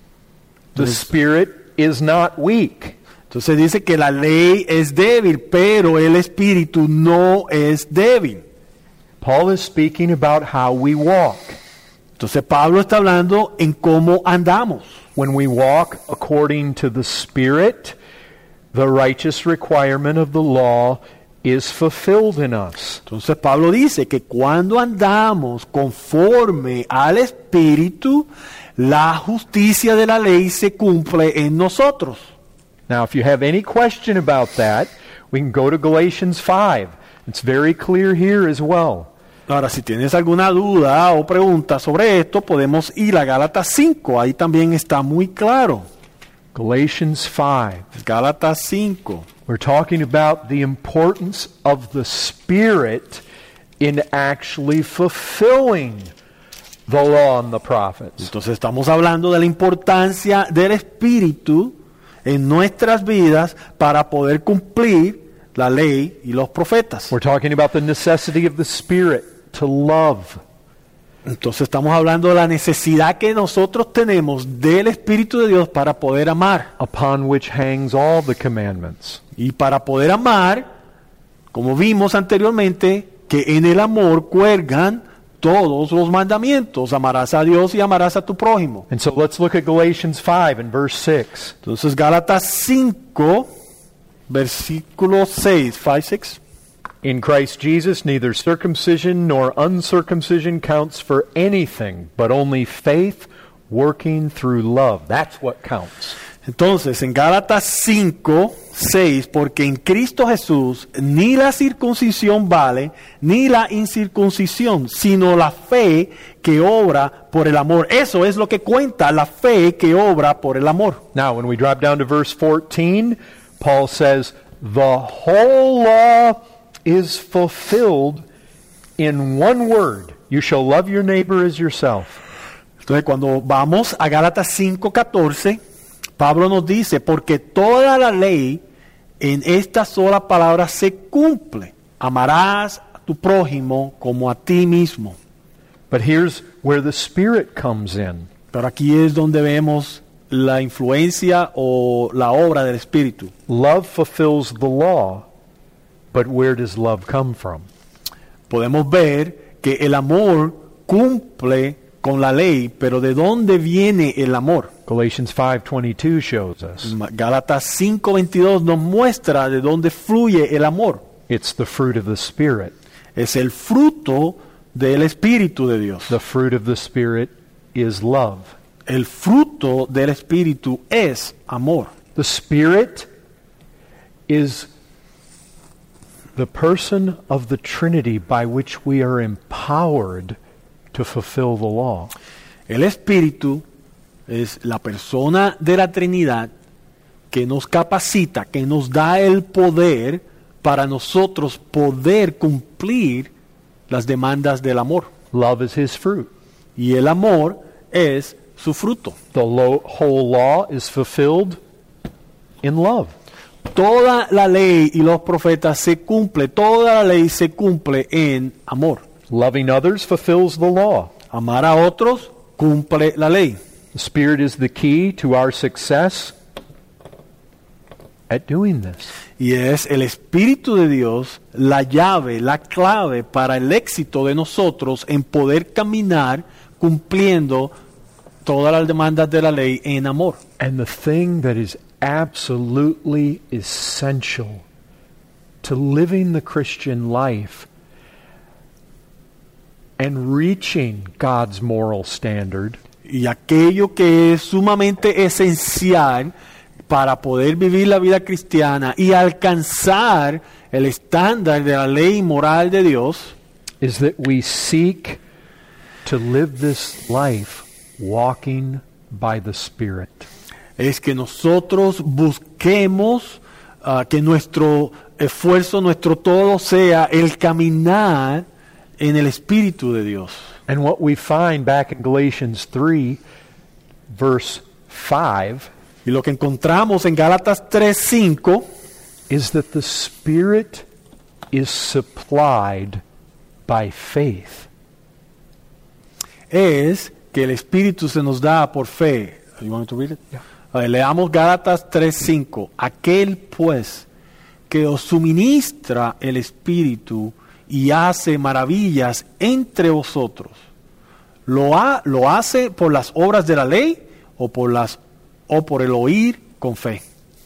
Speaker 1: The Spirit is not weak.
Speaker 2: Entonces dice que la ley es débil, pero el Espíritu no es débil.
Speaker 1: Paul is speaking about how we walk.
Speaker 2: Entonces Pablo está hablando en cómo andamos.
Speaker 1: When we walk according to the Spirit, the righteous requirement of the law is fulfilled in us.
Speaker 2: Entonces Pablo dice que cuando andamos conforme al Espíritu, la justicia de la ley se cumple en nosotros.
Speaker 1: Now, if you have any question about that, we can go to Galatians five. It's very clear here as well.
Speaker 2: Ahora, si tienes alguna duda o pregunta sobre esto, podemos ir a Gálatas cinco. Ahí también está muy claro.
Speaker 1: Galatians five.
Speaker 2: Gálatas cinco.
Speaker 1: We're talking about the importance of the Spirit in actually fulfilling the law and the prophets.
Speaker 2: Entonces estamos hablando de la importancia del Espíritu en nuestras vidas para poder cumplir la ley y los profetas.
Speaker 1: We're talking about the necessity of the Spirit to love.
Speaker 2: Entonces estamos hablando de la necesidad que nosotros tenemos del Espíritu de Dios para poder amar.
Speaker 1: Upon which hangs all the commandments.
Speaker 2: Y para poder amar, como vimos anteriormente, que en el amor cuelgan todos los mandamientos. Amarás a Dios y amarás a tu prójimo.
Speaker 1: And so let's look at Galatians five and verse six.
Speaker 2: Entonces Gálatas cinco, versículo seis, cinco, seis.
Speaker 1: In Christ Jesus, neither circumcision nor uncircumcision counts for anything, but only faith working through love. That's what counts.
Speaker 2: Entonces, en Gálatas cinco, seis, porque en Cristo Jesús ni la circuncisión vale, ni la incircuncisión, sino la fe que obra por el amor. Eso es lo que cuenta, la fe que obra por el amor.
Speaker 1: Now, when we drop down to verse fourteen, Paul says, the whole law is fulfilled in one word. You shall love your neighbor as yourself.
Speaker 2: Entonces, cuando vamos a Gálatas cinco, catorce, Pablo nos dice, porque toda la ley en esta sola palabra se cumple. amarás a tu prójimo como a ti mismo.
Speaker 1: But here's where the Spirit comes in.
Speaker 2: Pero aquí es donde vemos la influencia o la obra del Espíritu.
Speaker 1: Love fulfills the law, but where does love come from?
Speaker 2: Podemos ver que el amor cumple con la ley, pero ¿de dónde viene el amor?
Speaker 1: Galatians five twenty-two shows us.
Speaker 2: Gálatas cinco veintidós nos muestra de dónde fluye el amor.
Speaker 1: It's the fruit of the Spirit.
Speaker 2: Es el fruto del Espíritu de Dios.
Speaker 1: The fruit of the Spirit is love.
Speaker 2: El fruto del Espíritu es amor.
Speaker 1: The Spirit is the person of the Trinity by which we are empowered to fulfill the law.
Speaker 2: El Espíritu es la persona de la Trinidad que nos capacita, que nos da el poder para nosotros poder cumplir las demandas del amor.
Speaker 1: Love is his fruit.
Speaker 2: Y el amor es su fruto.
Speaker 1: The lo- whole law is fulfilled in love.
Speaker 2: Toda la ley y los profetas se cumple, toda la ley se cumple en amor.
Speaker 1: Loving others fulfills the law.
Speaker 2: Amar a otros cumple la ley.
Speaker 1: The Spirit is the key to our success at doing this.
Speaker 2: Y es el Espíritu de Dios la llave, la clave para el éxito de nosotros en poder caminar cumpliendo todas las demandas de la ley en amor.
Speaker 1: And the thing that is absolutely essential to living the Christian life and reaching God's moral standard
Speaker 2: Y aquello que es sumamente esencial para poder vivir la vida cristiana y alcanzar el estándar de la ley moral de Dios
Speaker 1: is that we seek to live this life walking by the Spirit.
Speaker 2: es que nosotros busquemos uh, que nuestro esfuerzo, nuestro todo sea el caminar en el Espíritu de Dios.
Speaker 1: And what we find back in Galatians three, verse five,
Speaker 2: Y lo que encontramos en Gálatas tres cinco
Speaker 1: is that the Spirit is supplied by faith.
Speaker 2: es que el Espíritu se nos da por fe. You want me to read it?
Speaker 1: Yeah.
Speaker 2: A ver, leamos Gálatas tres cinco. Aquel pues que os suministra el Espíritu y hace maravillas entre vosotros, ¿lo, ha, lo hace por las obras de la ley o por, las, o por el oír con fe?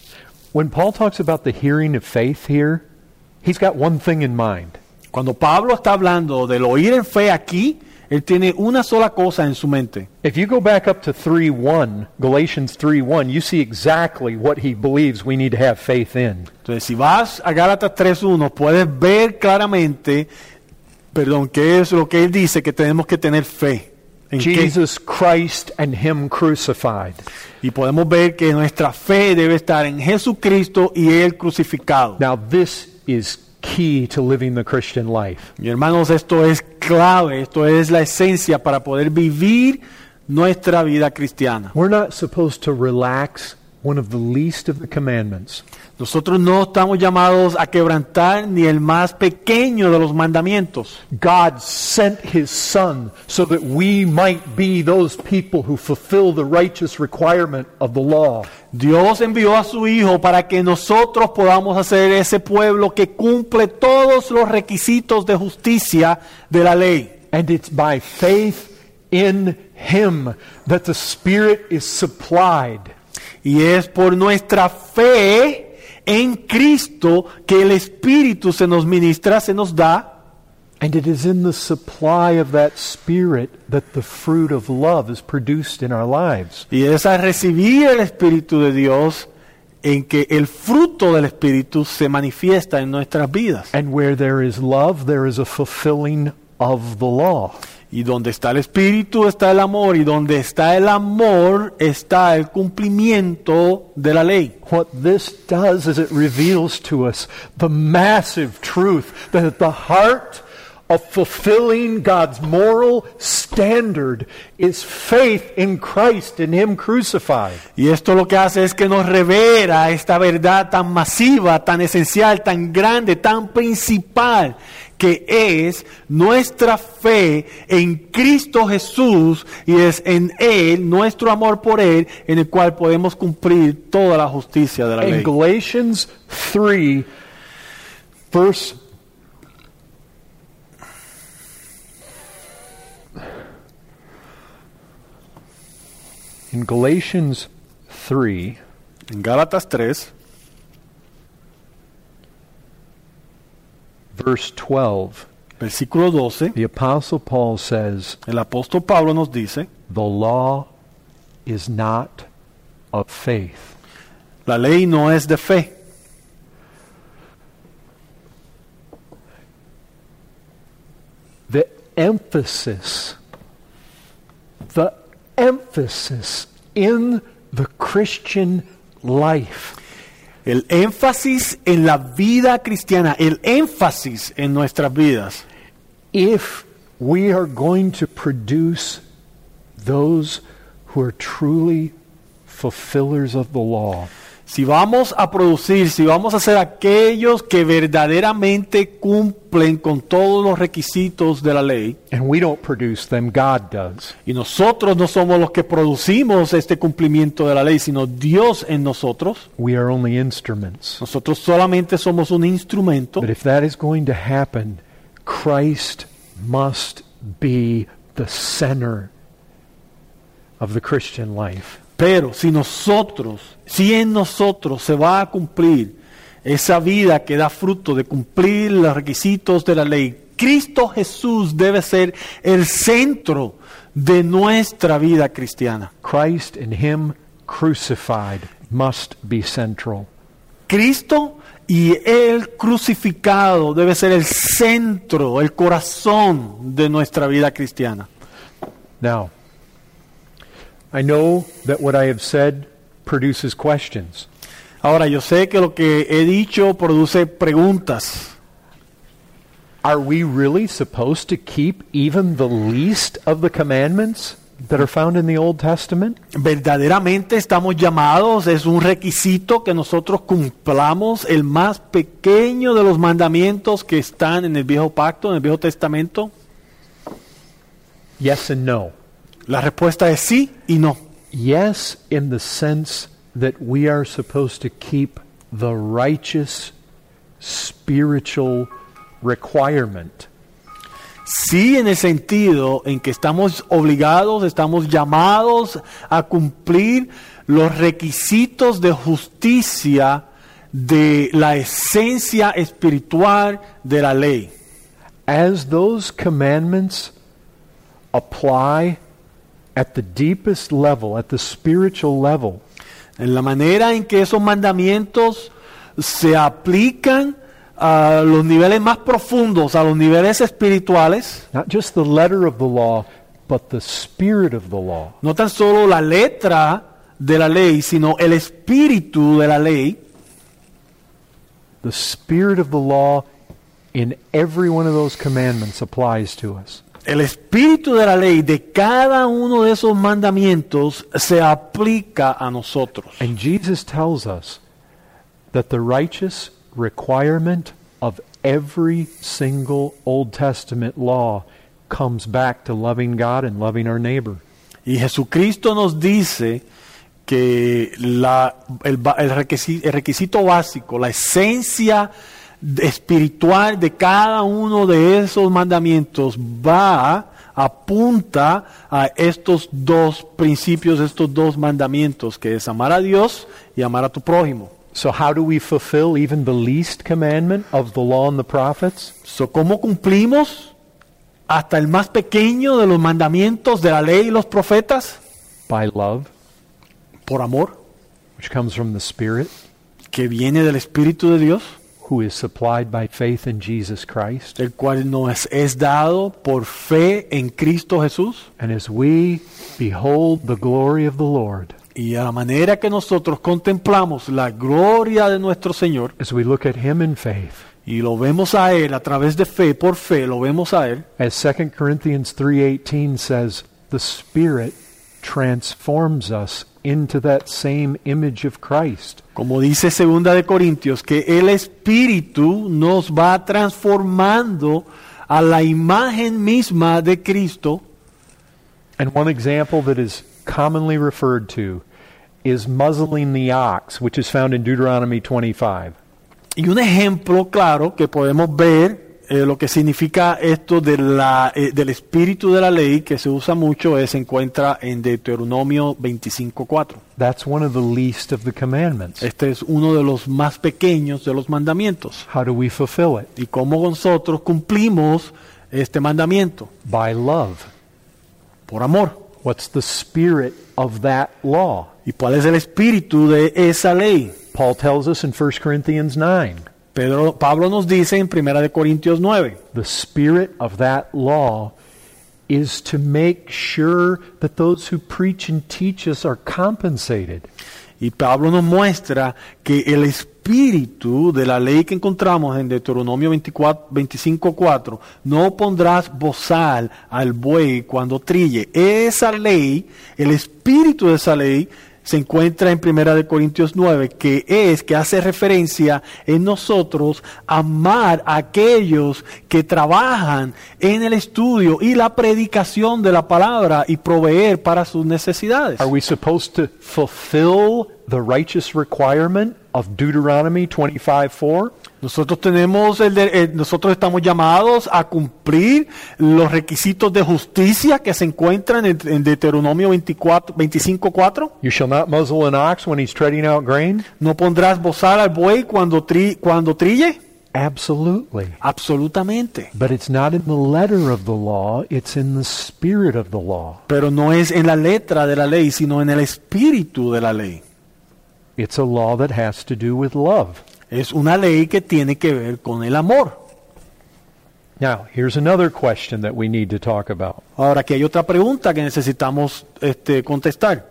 Speaker 1: When Paul talks about the hearing of faith here, he's got one thing in mind.
Speaker 2: Cuando Pablo está hablando del oír en fe aquí, él tiene una sola cosa en su mente.
Speaker 1: If you go back up to three one, Galatians three one, you see exactly what he believes we need to have faith in.
Speaker 2: Entonces, si vas a Gálatas tres uno, puedes ver claramente, perdón, qué es lo que él dice que tenemos que tener fe. ¿En qué?
Speaker 1: Jesus Christ and him crucified.
Speaker 2: Y podemos ver que nuestra fe debe estar en Jesucristo y Él crucificado.
Speaker 1: Now this is key to living the Christian life.
Speaker 2: Y hermanos, esto es clave, esto es la esencia para poder vivir nuestra vida cristiana.
Speaker 1: We're not supposed to relax one of the least of the commandments.
Speaker 2: Nosotros no estamos llamados a quebrantar ni el más pequeño de los mandamientos.
Speaker 1: God sent his Son so that we might be those people who fulfill the righteous requirement of the law.
Speaker 2: Dios envió a su Hijo para que nosotros podamos hacer ese pueblo que cumple todos los requisitos de justicia de la ley.
Speaker 1: And it's by faith in him that the Spirit is supplied.
Speaker 2: Y es por nuestra fe en Cristo que el Espíritu se nos ministra, se nos da.
Speaker 1: And it is in the supply of that Spirit that the fruit of love is produced in our lives.
Speaker 2: Y es al recibir el Espíritu de Dios en que el fruto del Espíritu se manifiesta en nuestras vidas.
Speaker 1: And where there is love, there is a fulfilling of the law.
Speaker 2: Y donde está el Espíritu está el amor, y donde está el amor está el cumplimiento de la ley.
Speaker 1: What this does is it reveals to us the massive truth that at the heart of fulfilling God's moral standard is faith in Christ and Him crucified.
Speaker 2: Y esto lo que hace es que nos revela esta verdad tan masiva, tan esencial, tan grande, tan principal, que es nuestra fe en Cristo Jesús y es en Él, nuestro amor por Él, en el cual podemos cumplir toda la justicia de la
Speaker 1: In
Speaker 2: ley.
Speaker 1: Galatians three, verse In Galatians three,
Speaker 2: En Gálatas tres,
Speaker 1: verse twelve,
Speaker 2: versículo doce,
Speaker 1: the Apostle Paul says,
Speaker 2: el apóstol Pablo nos dice,
Speaker 1: the law is not of faith.
Speaker 2: la ley no es de fe.
Speaker 1: The emphasis, the emphasis in the Christian life
Speaker 2: El énfasis en la vida cristiana, el énfasis en nuestras vidas,
Speaker 1: if we are going to produce those who are truly fulfillers of the law,
Speaker 2: si vamos a producir, si vamos a ser aquellos que verdaderamente cumplen con todos los requisitos de la ley,
Speaker 1: and we don't produce them, God does.
Speaker 2: y nosotros no somos los que producimos este cumplimiento de la ley, sino Dios en nosotros,
Speaker 1: We are only instruments.
Speaker 2: nosotros solamente somos un instrumento.
Speaker 1: But if that is going to happen, Christ must be the center of the Christian life.
Speaker 2: Pero si nosotros, si en nosotros se va a cumplir esa vida que da fruto de cumplir los requisitos de la ley, Cristo Jesús debe ser el centro de nuestra vida cristiana.
Speaker 1: Christ and Him crucified must be central.
Speaker 2: Cristo y el crucificado debe ser el centro, el corazón de nuestra vida cristiana.
Speaker 1: Now, I know that what I have said produces questions.
Speaker 2: Ahora, yo sé que lo que he dicho produce preguntas.
Speaker 1: Are we really supposed to keep even the least of the commandments that are found in the Old Testament?
Speaker 2: Verdaderamente estamos llamados, es un requisito que nosotros cumplamos el más pequeño de los mandamientos que están en el Viejo Pacto, en el Viejo Testamento.
Speaker 1: Yes and no.
Speaker 2: La respuesta es sí y no.
Speaker 1: Yes, in the sense that we are supposed to keep the righteous spiritual requirement.
Speaker 2: Sí, en el sentido en que estamos obligados, estamos llamados a cumplir los requisitos de justicia de la esencia espiritual de la ley.
Speaker 1: As those commandments apply at the deepest level, at the spiritual level,
Speaker 2: En la manera en que esos mandamientos se aplican a los niveles más profundos, a los niveles espirituales,
Speaker 1: not just the letter of the law, but the spirit of the law.
Speaker 2: no tan solo la letra de la ley, sino el espíritu de la ley,
Speaker 1: The spirit of the law in every one of those commandments applies to us.
Speaker 2: el espíritu de la ley de cada uno de esos mandamientos se aplica a nosotros.
Speaker 1: And Jesus tells us that the righteous requirement of every single Old Testament law comes back to loving God and loving our neighbor.
Speaker 2: Y Jesucristo nos dice que la, el, ba- el requisito, el requisito básico, la esencia de- espiritual de cada uno de esos mandamientos va, apunta a estos dos principios, estos dos mandamientos, que es amar a Dios y amar a tu prójimo.
Speaker 1: So how do we fulfill even the least commandment of the law and the prophets?
Speaker 2: So, ¿cómo cumplimos hasta el más pequeño de los mandamientos de la ley y los profetas?
Speaker 1: By love,
Speaker 2: Por amor,
Speaker 1: which comes from the Spirit,
Speaker 2: que viene del Espíritu de Dios,
Speaker 1: who is supplied by faith in Jesus Christ.
Speaker 2: el cual nos es dado por fe en Cristo Jesús.
Speaker 1: And as we behold the glory of the Lord,
Speaker 2: Y a la manera que nosotros contemplamos la gloria de nuestro Señor,
Speaker 1: as we look at Him in faith,
Speaker 2: y lo vemos a Él a través de fe, por fe, lo vemos a Él.
Speaker 1: As Second Corinthians three eighteen says, the Spirit transforms us into that same image of Christ.
Speaker 2: Como dice Segunda de Corintios, que el Espíritu nos va transformando a la imagen misma de Cristo.
Speaker 1: And one example that is commonly referred to is muzzling the ox, which is found in Deuteronomy twenty-five.
Speaker 2: Y un ejemplo claro que podemos ver eh, lo que significa esto de la, eh, del espíritu de la ley, que se usa mucho, es, se encuentra en Deuteronomio veinticinco cuatro.
Speaker 1: That's one of the least of the commandments.
Speaker 2: Este es uno de los más pequeños de los mandamientos.
Speaker 1: How do we fulfill it?
Speaker 2: ¿Y cómo nosotros cumplimos este mandamiento?
Speaker 1: By love.
Speaker 2: Por amor.
Speaker 1: What's the spirit of that law?
Speaker 2: ¿Y cuál es el espíritu de esa ley?
Speaker 1: Paul tells us in First Corinthians nine.
Speaker 2: Pedro, Pablo nos dice en Primera de Corintios nueve.
Speaker 1: The spirit of that law is to make sure that those who preach and teach us are compensated.
Speaker 2: Y Pablo nos muestra que el espíritu de la ley que encontramos en Deuteronomio veinticinco cuatro, no pondrás bozal al buey cuando trille. Esa ley, el espíritu de esa ley, se encuentra en Primera de Corintios nueve, que es, que hace referencia en nosotros amar a aquellos que trabajan en el estudio y la predicación de la palabra y proveer para sus necesidades.
Speaker 1: Are we supposed to fulfill the righteous requirement of Deuteronomy twenty-five four?
Speaker 2: Nosotros tenemos el de, eh, nosotros estamos llamados a cumplir los requisitos de justicia que se encuentran en, en Deuteronomio veinticinco cuatro.
Speaker 1: You shall not muzzle an ox when he's treading out grain?
Speaker 2: ¿No pondrás bozal al buey cuando tri, cuando trille?
Speaker 1: Absolutely.
Speaker 2: Absolutamente.
Speaker 1: But it's not in the letter of the law, it's in the spirit of the law.
Speaker 2: Pero no es en la letra de la ley, sino en el espíritu de la ley.
Speaker 1: It's a law that has to do with love.
Speaker 2: Es una ley que tiene que ver con el amor.
Speaker 1: Now, here's another question that we need to talk about.
Speaker 2: Ahora, aquí hay otra pregunta que necesitamos este, contestar.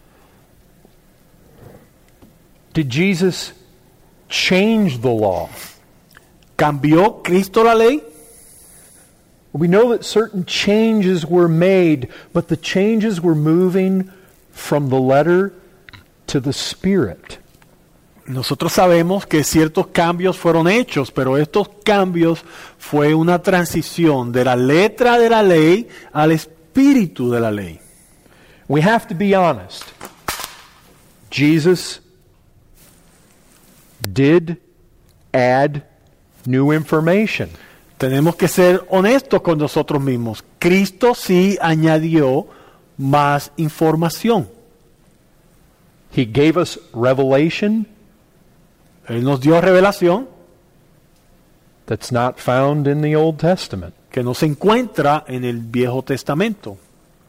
Speaker 1: Did Jesus change the law?
Speaker 2: ¿Cambió Cristo la ley?
Speaker 1: We know that certain changes were made, but the changes were moving from the letter to the spirit.
Speaker 2: Nosotros sabemos que ciertos cambios fueron hechos, pero estos cambios fue una transición de la letra de la ley al espíritu de la ley.
Speaker 1: We have to be honest. Jesus did add new information.
Speaker 2: Tenemos que ser honestos con nosotros mismos. Cristo sí añadió más información.
Speaker 1: He gave us revelation.
Speaker 2: Él nos dio revelación
Speaker 1: That's not found in the Old Testament.
Speaker 2: Que no se encuentra en el Viejo Testamento.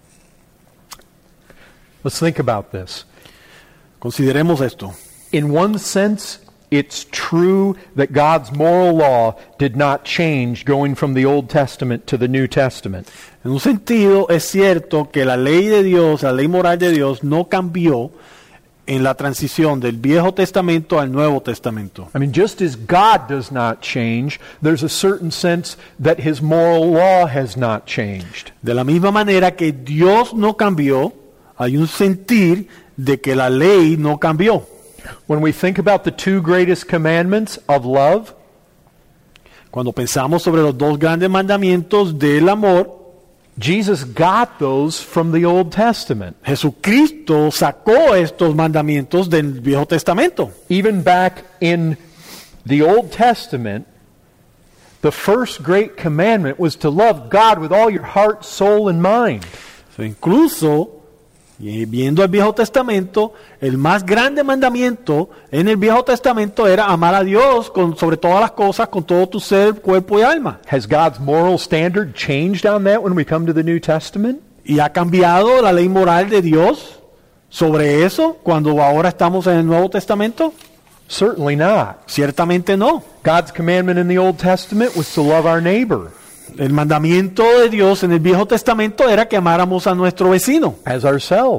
Speaker 1: Let's think about this.
Speaker 2: Consideremos esto.
Speaker 1: In one sense, it's true that God's moral law did not change going from the Old Testament to the New Testament.
Speaker 2: En un sentido, es cierto que la ley de Dios, la ley moral de Dios, no cambió en la transición del Viejo Testamento al Nuevo Testamento.
Speaker 1: I mean, just as God does not change, there's a certain sense that His moral law has not changed.
Speaker 2: De la misma manera que Dios no cambió, hay un sentir de que la ley no cambió.
Speaker 1: When we think about the two greatest commandments of love,
Speaker 2: cuando pensamos sobre los dos grandes mandamientos del amor,
Speaker 1: Jesus got those from the Old Testament.
Speaker 2: Jesucristo sacó estos mandamientos del Viejo Testamento.
Speaker 1: Even back in the Old Testament, the first great commandment was to love God with all your heart, soul, and mind.
Speaker 2: So, incluso, y viendo el Viejo Testamento, el más grande mandamiento en el Viejo Testamento era amar a Dios con, sobre todas las cosas, con todo tu ser, cuerpo y alma.
Speaker 1: Has God's moral standard changed on that when we come to the New Testament?
Speaker 2: ¿Y ha cambiado la ley moral de Dios sobre eso cuando ahora estamos en el Nuevo Testamento?
Speaker 1: Certainly not.
Speaker 2: Ciertamente no.
Speaker 1: God's commandment in the Old Testament was to love our neighbor.
Speaker 2: El mandamiento de Dios en el Viejo Testamento era que amáramos a nuestro vecino
Speaker 1: as ourselves.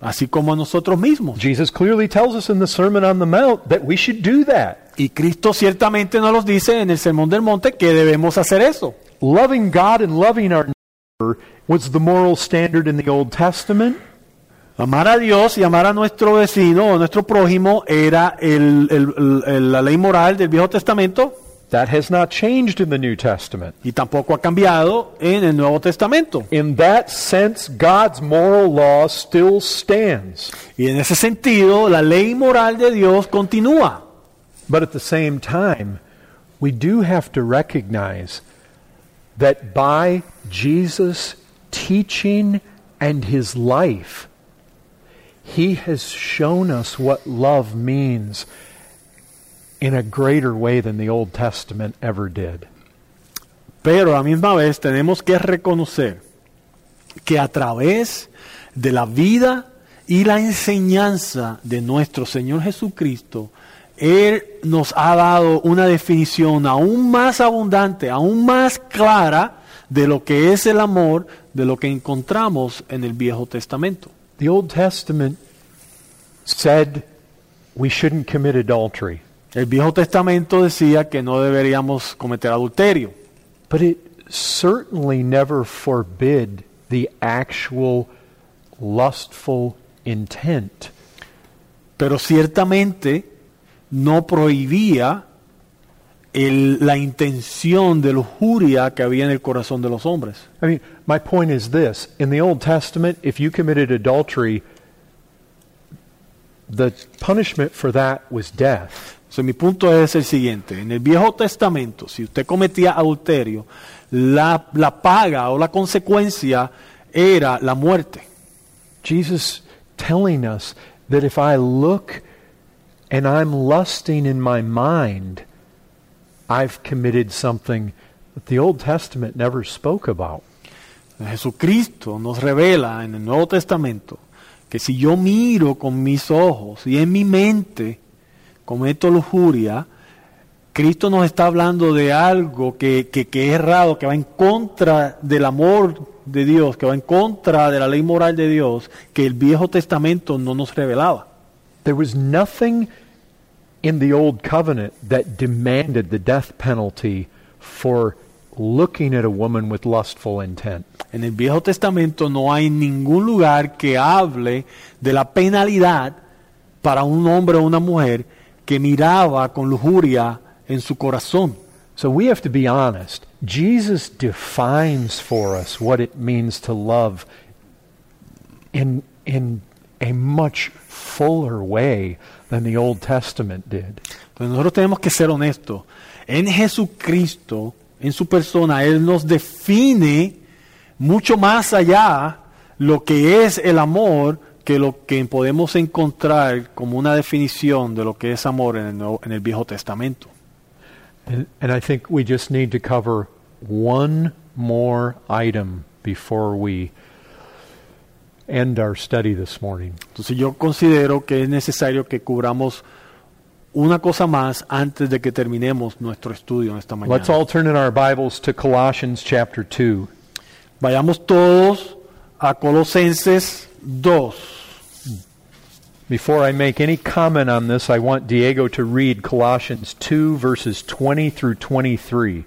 Speaker 2: así como a nosotros mismos.
Speaker 1: Jesus clearly tells us in the Sermon on the Mount that we should do that.
Speaker 2: Y Cristo ciertamente nos lo dice en el Sermón del Monte que debemos hacer eso.
Speaker 1: Loving God and loving our neighbor was the moral standard in the Old Testament.
Speaker 2: Amar a Dios y amar a nuestro vecino o nuestro prójimo era el, el, el, la ley moral del Viejo Testamento.
Speaker 1: That has not changed in the New Testament.
Speaker 2: Y tampoco ha cambiado en el Nuevo Testamento.
Speaker 1: In that sense, God's moral law still stands.
Speaker 2: Y en ese sentido, la ley moral de Dios continúa.
Speaker 1: But at the same time, we do have to recognize that by Jesus' teaching and his life, he has shown us what love means in a greater way than the Old Testament ever did.
Speaker 2: Pero a la misma vez tenemos que reconocer que a través de la vida y la enseñanza de nuestro Señor Jesucristo, Él nos ha dado una definición aún más abundante, aún más clara de lo que es el amor, de lo que encontramos en el Viejo Testamento.
Speaker 1: The Old Testament said we shouldn't commit adultery.
Speaker 2: El Viejo Testamento decía que no deberíamos cometer adulterio.
Speaker 1: But it certainly never forbid the actual lustful intent.
Speaker 2: Pero ciertamente no prohibía el, la intención de lujuria que había en el corazón de los hombres.
Speaker 1: I mean, my point is this. In the Old Testament, if you committed adultery, the punishment for that was death.
Speaker 2: So, mi punto es el siguiente. En el Viejo Testamento, si usted cometía adulterio, la, la paga o la consecuencia era la muerte.
Speaker 1: Jesus telling us that if I look and I'm lusting in my mind, I've committed something that the Old Testament never spoke about.
Speaker 2: Jesucristo nos revela en el Nuevo Testamento que si yo miro con mis ojos y en mi mente cometo lujuria, Cristo nos está hablando de algo que, que, que es errado, que va en contra del amor de Dios, que va en contra de la ley moral de Dios, que el Viejo Testamento no nos revelaba.
Speaker 1: There was nothing in the Old Covenant that demanded the death penalty for looking at a woman with lustful intent.
Speaker 2: En el Viejo Testamento no hay ningún lugar que hable de la penalidad para un hombre o una mujer que miraba con lujuria en su corazón.
Speaker 1: So we have to be honest. Jesus defines for us what it means to love in in a much fuller way than the Old Testament did.
Speaker 2: Entonces nosotros tenemos que ser honestos. En Jesucristo, en su persona, Él nos define mucho más allá lo que es el amor que lo que podemos encontrar como una definición de lo que es amor en el, Nuevo, en el Viejo Testamento.
Speaker 1: And, and I think we just need to cover one more item before we end our study this morning.
Speaker 2: Entonces yo considero que es necesario que cubramos una cosa más antes de que terminemos nuestro estudio en esta mañana.
Speaker 1: Let's all turn in our Bibles to Colossians chapter two.
Speaker 2: Vayamos todos a Colosenses dos.
Speaker 1: Before I make any comment on this, I want Diego to read Colossians two, verses twenty through twenty-three.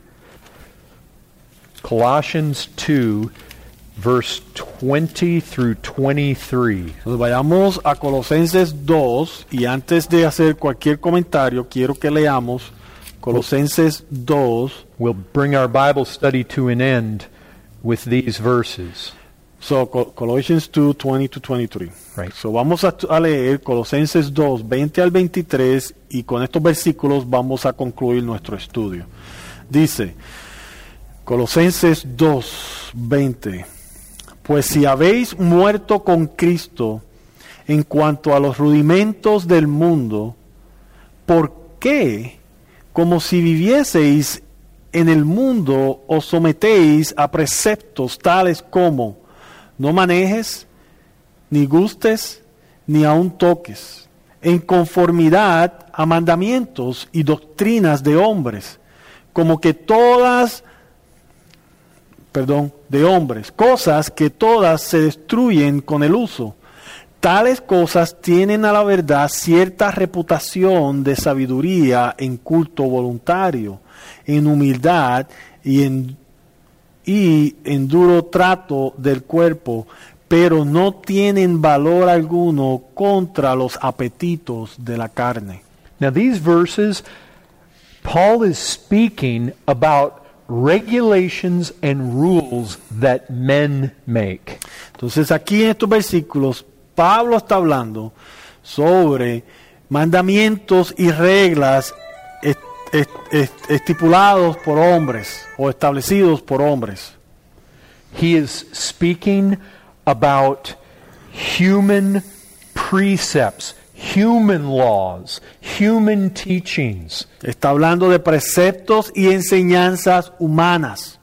Speaker 1: Colossians two, verse twenty through twenty-three.
Speaker 2: Entonces vayamos a Colosenses dos, y antes de hacer cualquier comentario, quiero que leamos Colosenses dos.
Speaker 1: We'll bring our Bible study to an end with these verses.
Speaker 2: So, Colossians two, twenty to twenty-three.
Speaker 1: Right.
Speaker 2: So, vamos a, a leer Colosenses dos, veinte al veintitrés, y con estos versículos vamos a concluir nuestro estudio. Dice, Colosenses dos, veinte. Pues si habéis muerto con Cristo en cuanto a los rudimentos del mundo, ¿por qué, como si vivieseis en el mundo, os sometéis a preceptos tales como no manejes, ni gustes, ni aun toques, en conformidad a mandamientos y doctrinas de hombres, como que todas, perdón, de hombres, cosas que todas se destruyen con el uso, tales cosas tienen a la verdad cierta reputación de sabiduría en culto voluntario, en humildad y en, y en duro trato del cuerpo, pero no tienen valor alguno contra los apetitos de la carne.
Speaker 1: Now these verses, Paul is speaking about regulations and rules that men make.
Speaker 2: Entonces aquí en estos versículos, Pablo está hablando sobre mandamientos y reglas est- est- est- estipulados por hombres o establecidos por hombres.
Speaker 1: He is speaking about human precepts, human laws, human teachings.
Speaker 2: Está hablando de preceptos y enseñanzas humanas.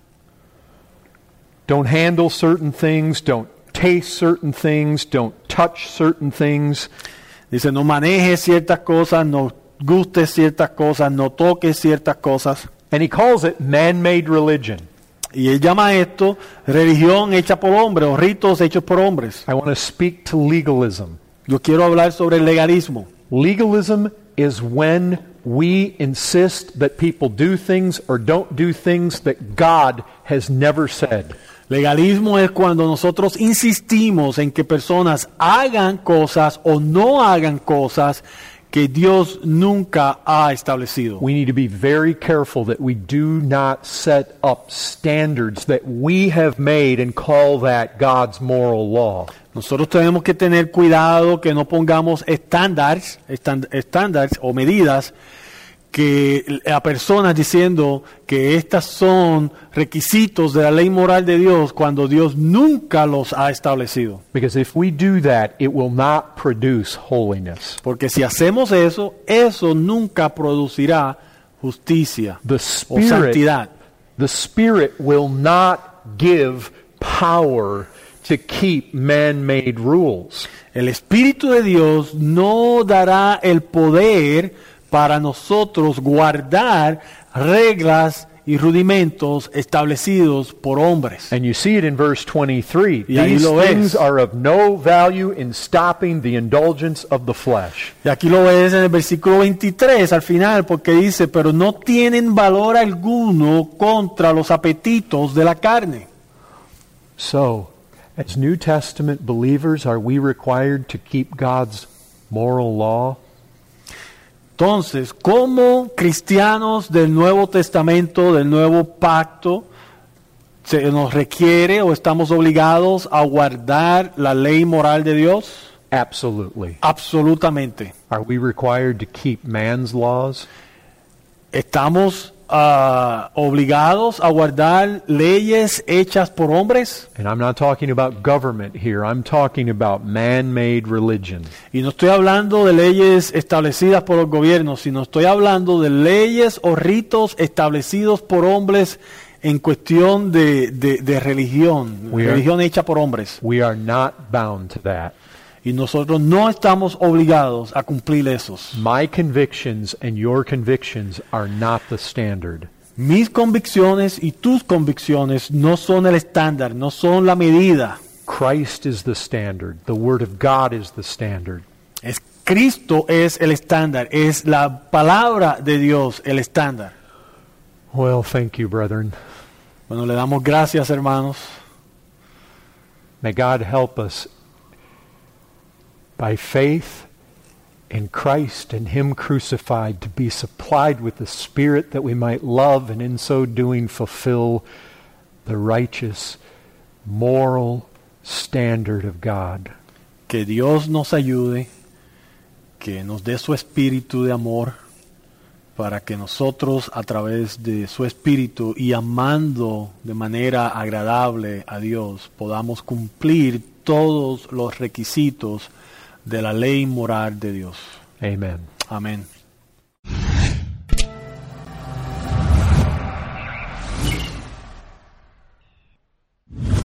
Speaker 1: Don't handle certain things, don't taste certain things, don't touch certain things.
Speaker 2: Dice, no manejes ciertas cosas, no gustes ciertas cosas, no toques ciertas cosas.
Speaker 1: And he calls it man-made religion.
Speaker 2: Y él llama esto religión hecha por hombres o ritos hechos por hombres.
Speaker 1: I want to speak to legalism.
Speaker 2: Yo quiero hablar sobre el legalismo.
Speaker 1: Legalism is when we insist that people do things or don't do things that God has never said.
Speaker 2: Legalismo es cuando nosotros insistimos en que personas hagan cosas o no hagan cosas que Dios nunca ha establecido.
Speaker 1: We need to be very careful that we do not set up standards that we have made and call that God's moral law.
Speaker 2: Nosotros tenemos que tener cuidado que no pongamos estándares, estánd- estándares o medidas que a personas diciendo que estas son requisitos de la ley moral de Dios cuando Dios nunca los ha establecido.
Speaker 1: Because if we do that, it will not produce holiness.
Speaker 2: Porque si hacemos eso, eso nunca producirá justicia
Speaker 1: The
Speaker 2: o
Speaker 1: Spirit,
Speaker 2: santidad.
Speaker 1: the Spirit will not give power to keep man-made rules.
Speaker 2: El Espíritu de Dios no dará el poder para nosotros guardar reglas y rudimentos establecidos por hombres.
Speaker 1: And you see it in verse twenty-three.
Speaker 2: Y ahí
Speaker 1: These
Speaker 2: lo ves.
Speaker 1: things are of no value in stopping the indulgence of the flesh.
Speaker 2: Y aquí lo ves en el versículo veintitrés al final, porque dice, pero no tienen valor alguno contra los apetitos de la carne.
Speaker 1: So, as New Testament believers, are we required to keep God's moral law?
Speaker 2: Entonces, como cristianos del Nuevo Testamento, del Nuevo Pacto, se nos requiere o estamos obligados a guardar la ley moral de Dios?
Speaker 1: Absolutely.
Speaker 2: Absolutamente.
Speaker 1: Are we required to keep man's laws?
Speaker 2: ¿Estamos uh, obligados a guardar leyes hechas por hombres?
Speaker 1: And I'm not talking about government here. I'm talking about man-made religion.
Speaker 2: Y no estoy hablando de leyes establecidas por el gobierno, sino estoy hablando de leyes o ritos establecidos por hombres en cuestión de, de, de religión,
Speaker 1: We are-
Speaker 2: religión hecha por hombres.
Speaker 1: We are not bound to that.
Speaker 2: Y nosotros no estamos obligados a cumplir esos.
Speaker 1: My convictions and your convictions are not the standard.
Speaker 2: Mis convicciones y tus convicciones no son el estándar, no son la medida.
Speaker 1: Christ is the standard. The Word of God is the standard.
Speaker 2: Es Cristo es el estándar, es la palabra de Dios el estándar.
Speaker 1: Well, thank you, brethren.
Speaker 2: Bueno, le damos gracias, hermanos.
Speaker 1: May God help us by faith in Christ and Him crucified to be supplied with the Spirit that we might love and in so doing fulfill the righteous, moral standard of God.
Speaker 2: Que Dios nos ayude, que nos dé su espíritu de amor, para que nosotros a través de su espíritu y amando de manera agradable a Dios podamos cumplir todos los requisitos de la ley moral de Dios.
Speaker 1: Amen.
Speaker 2: Amén.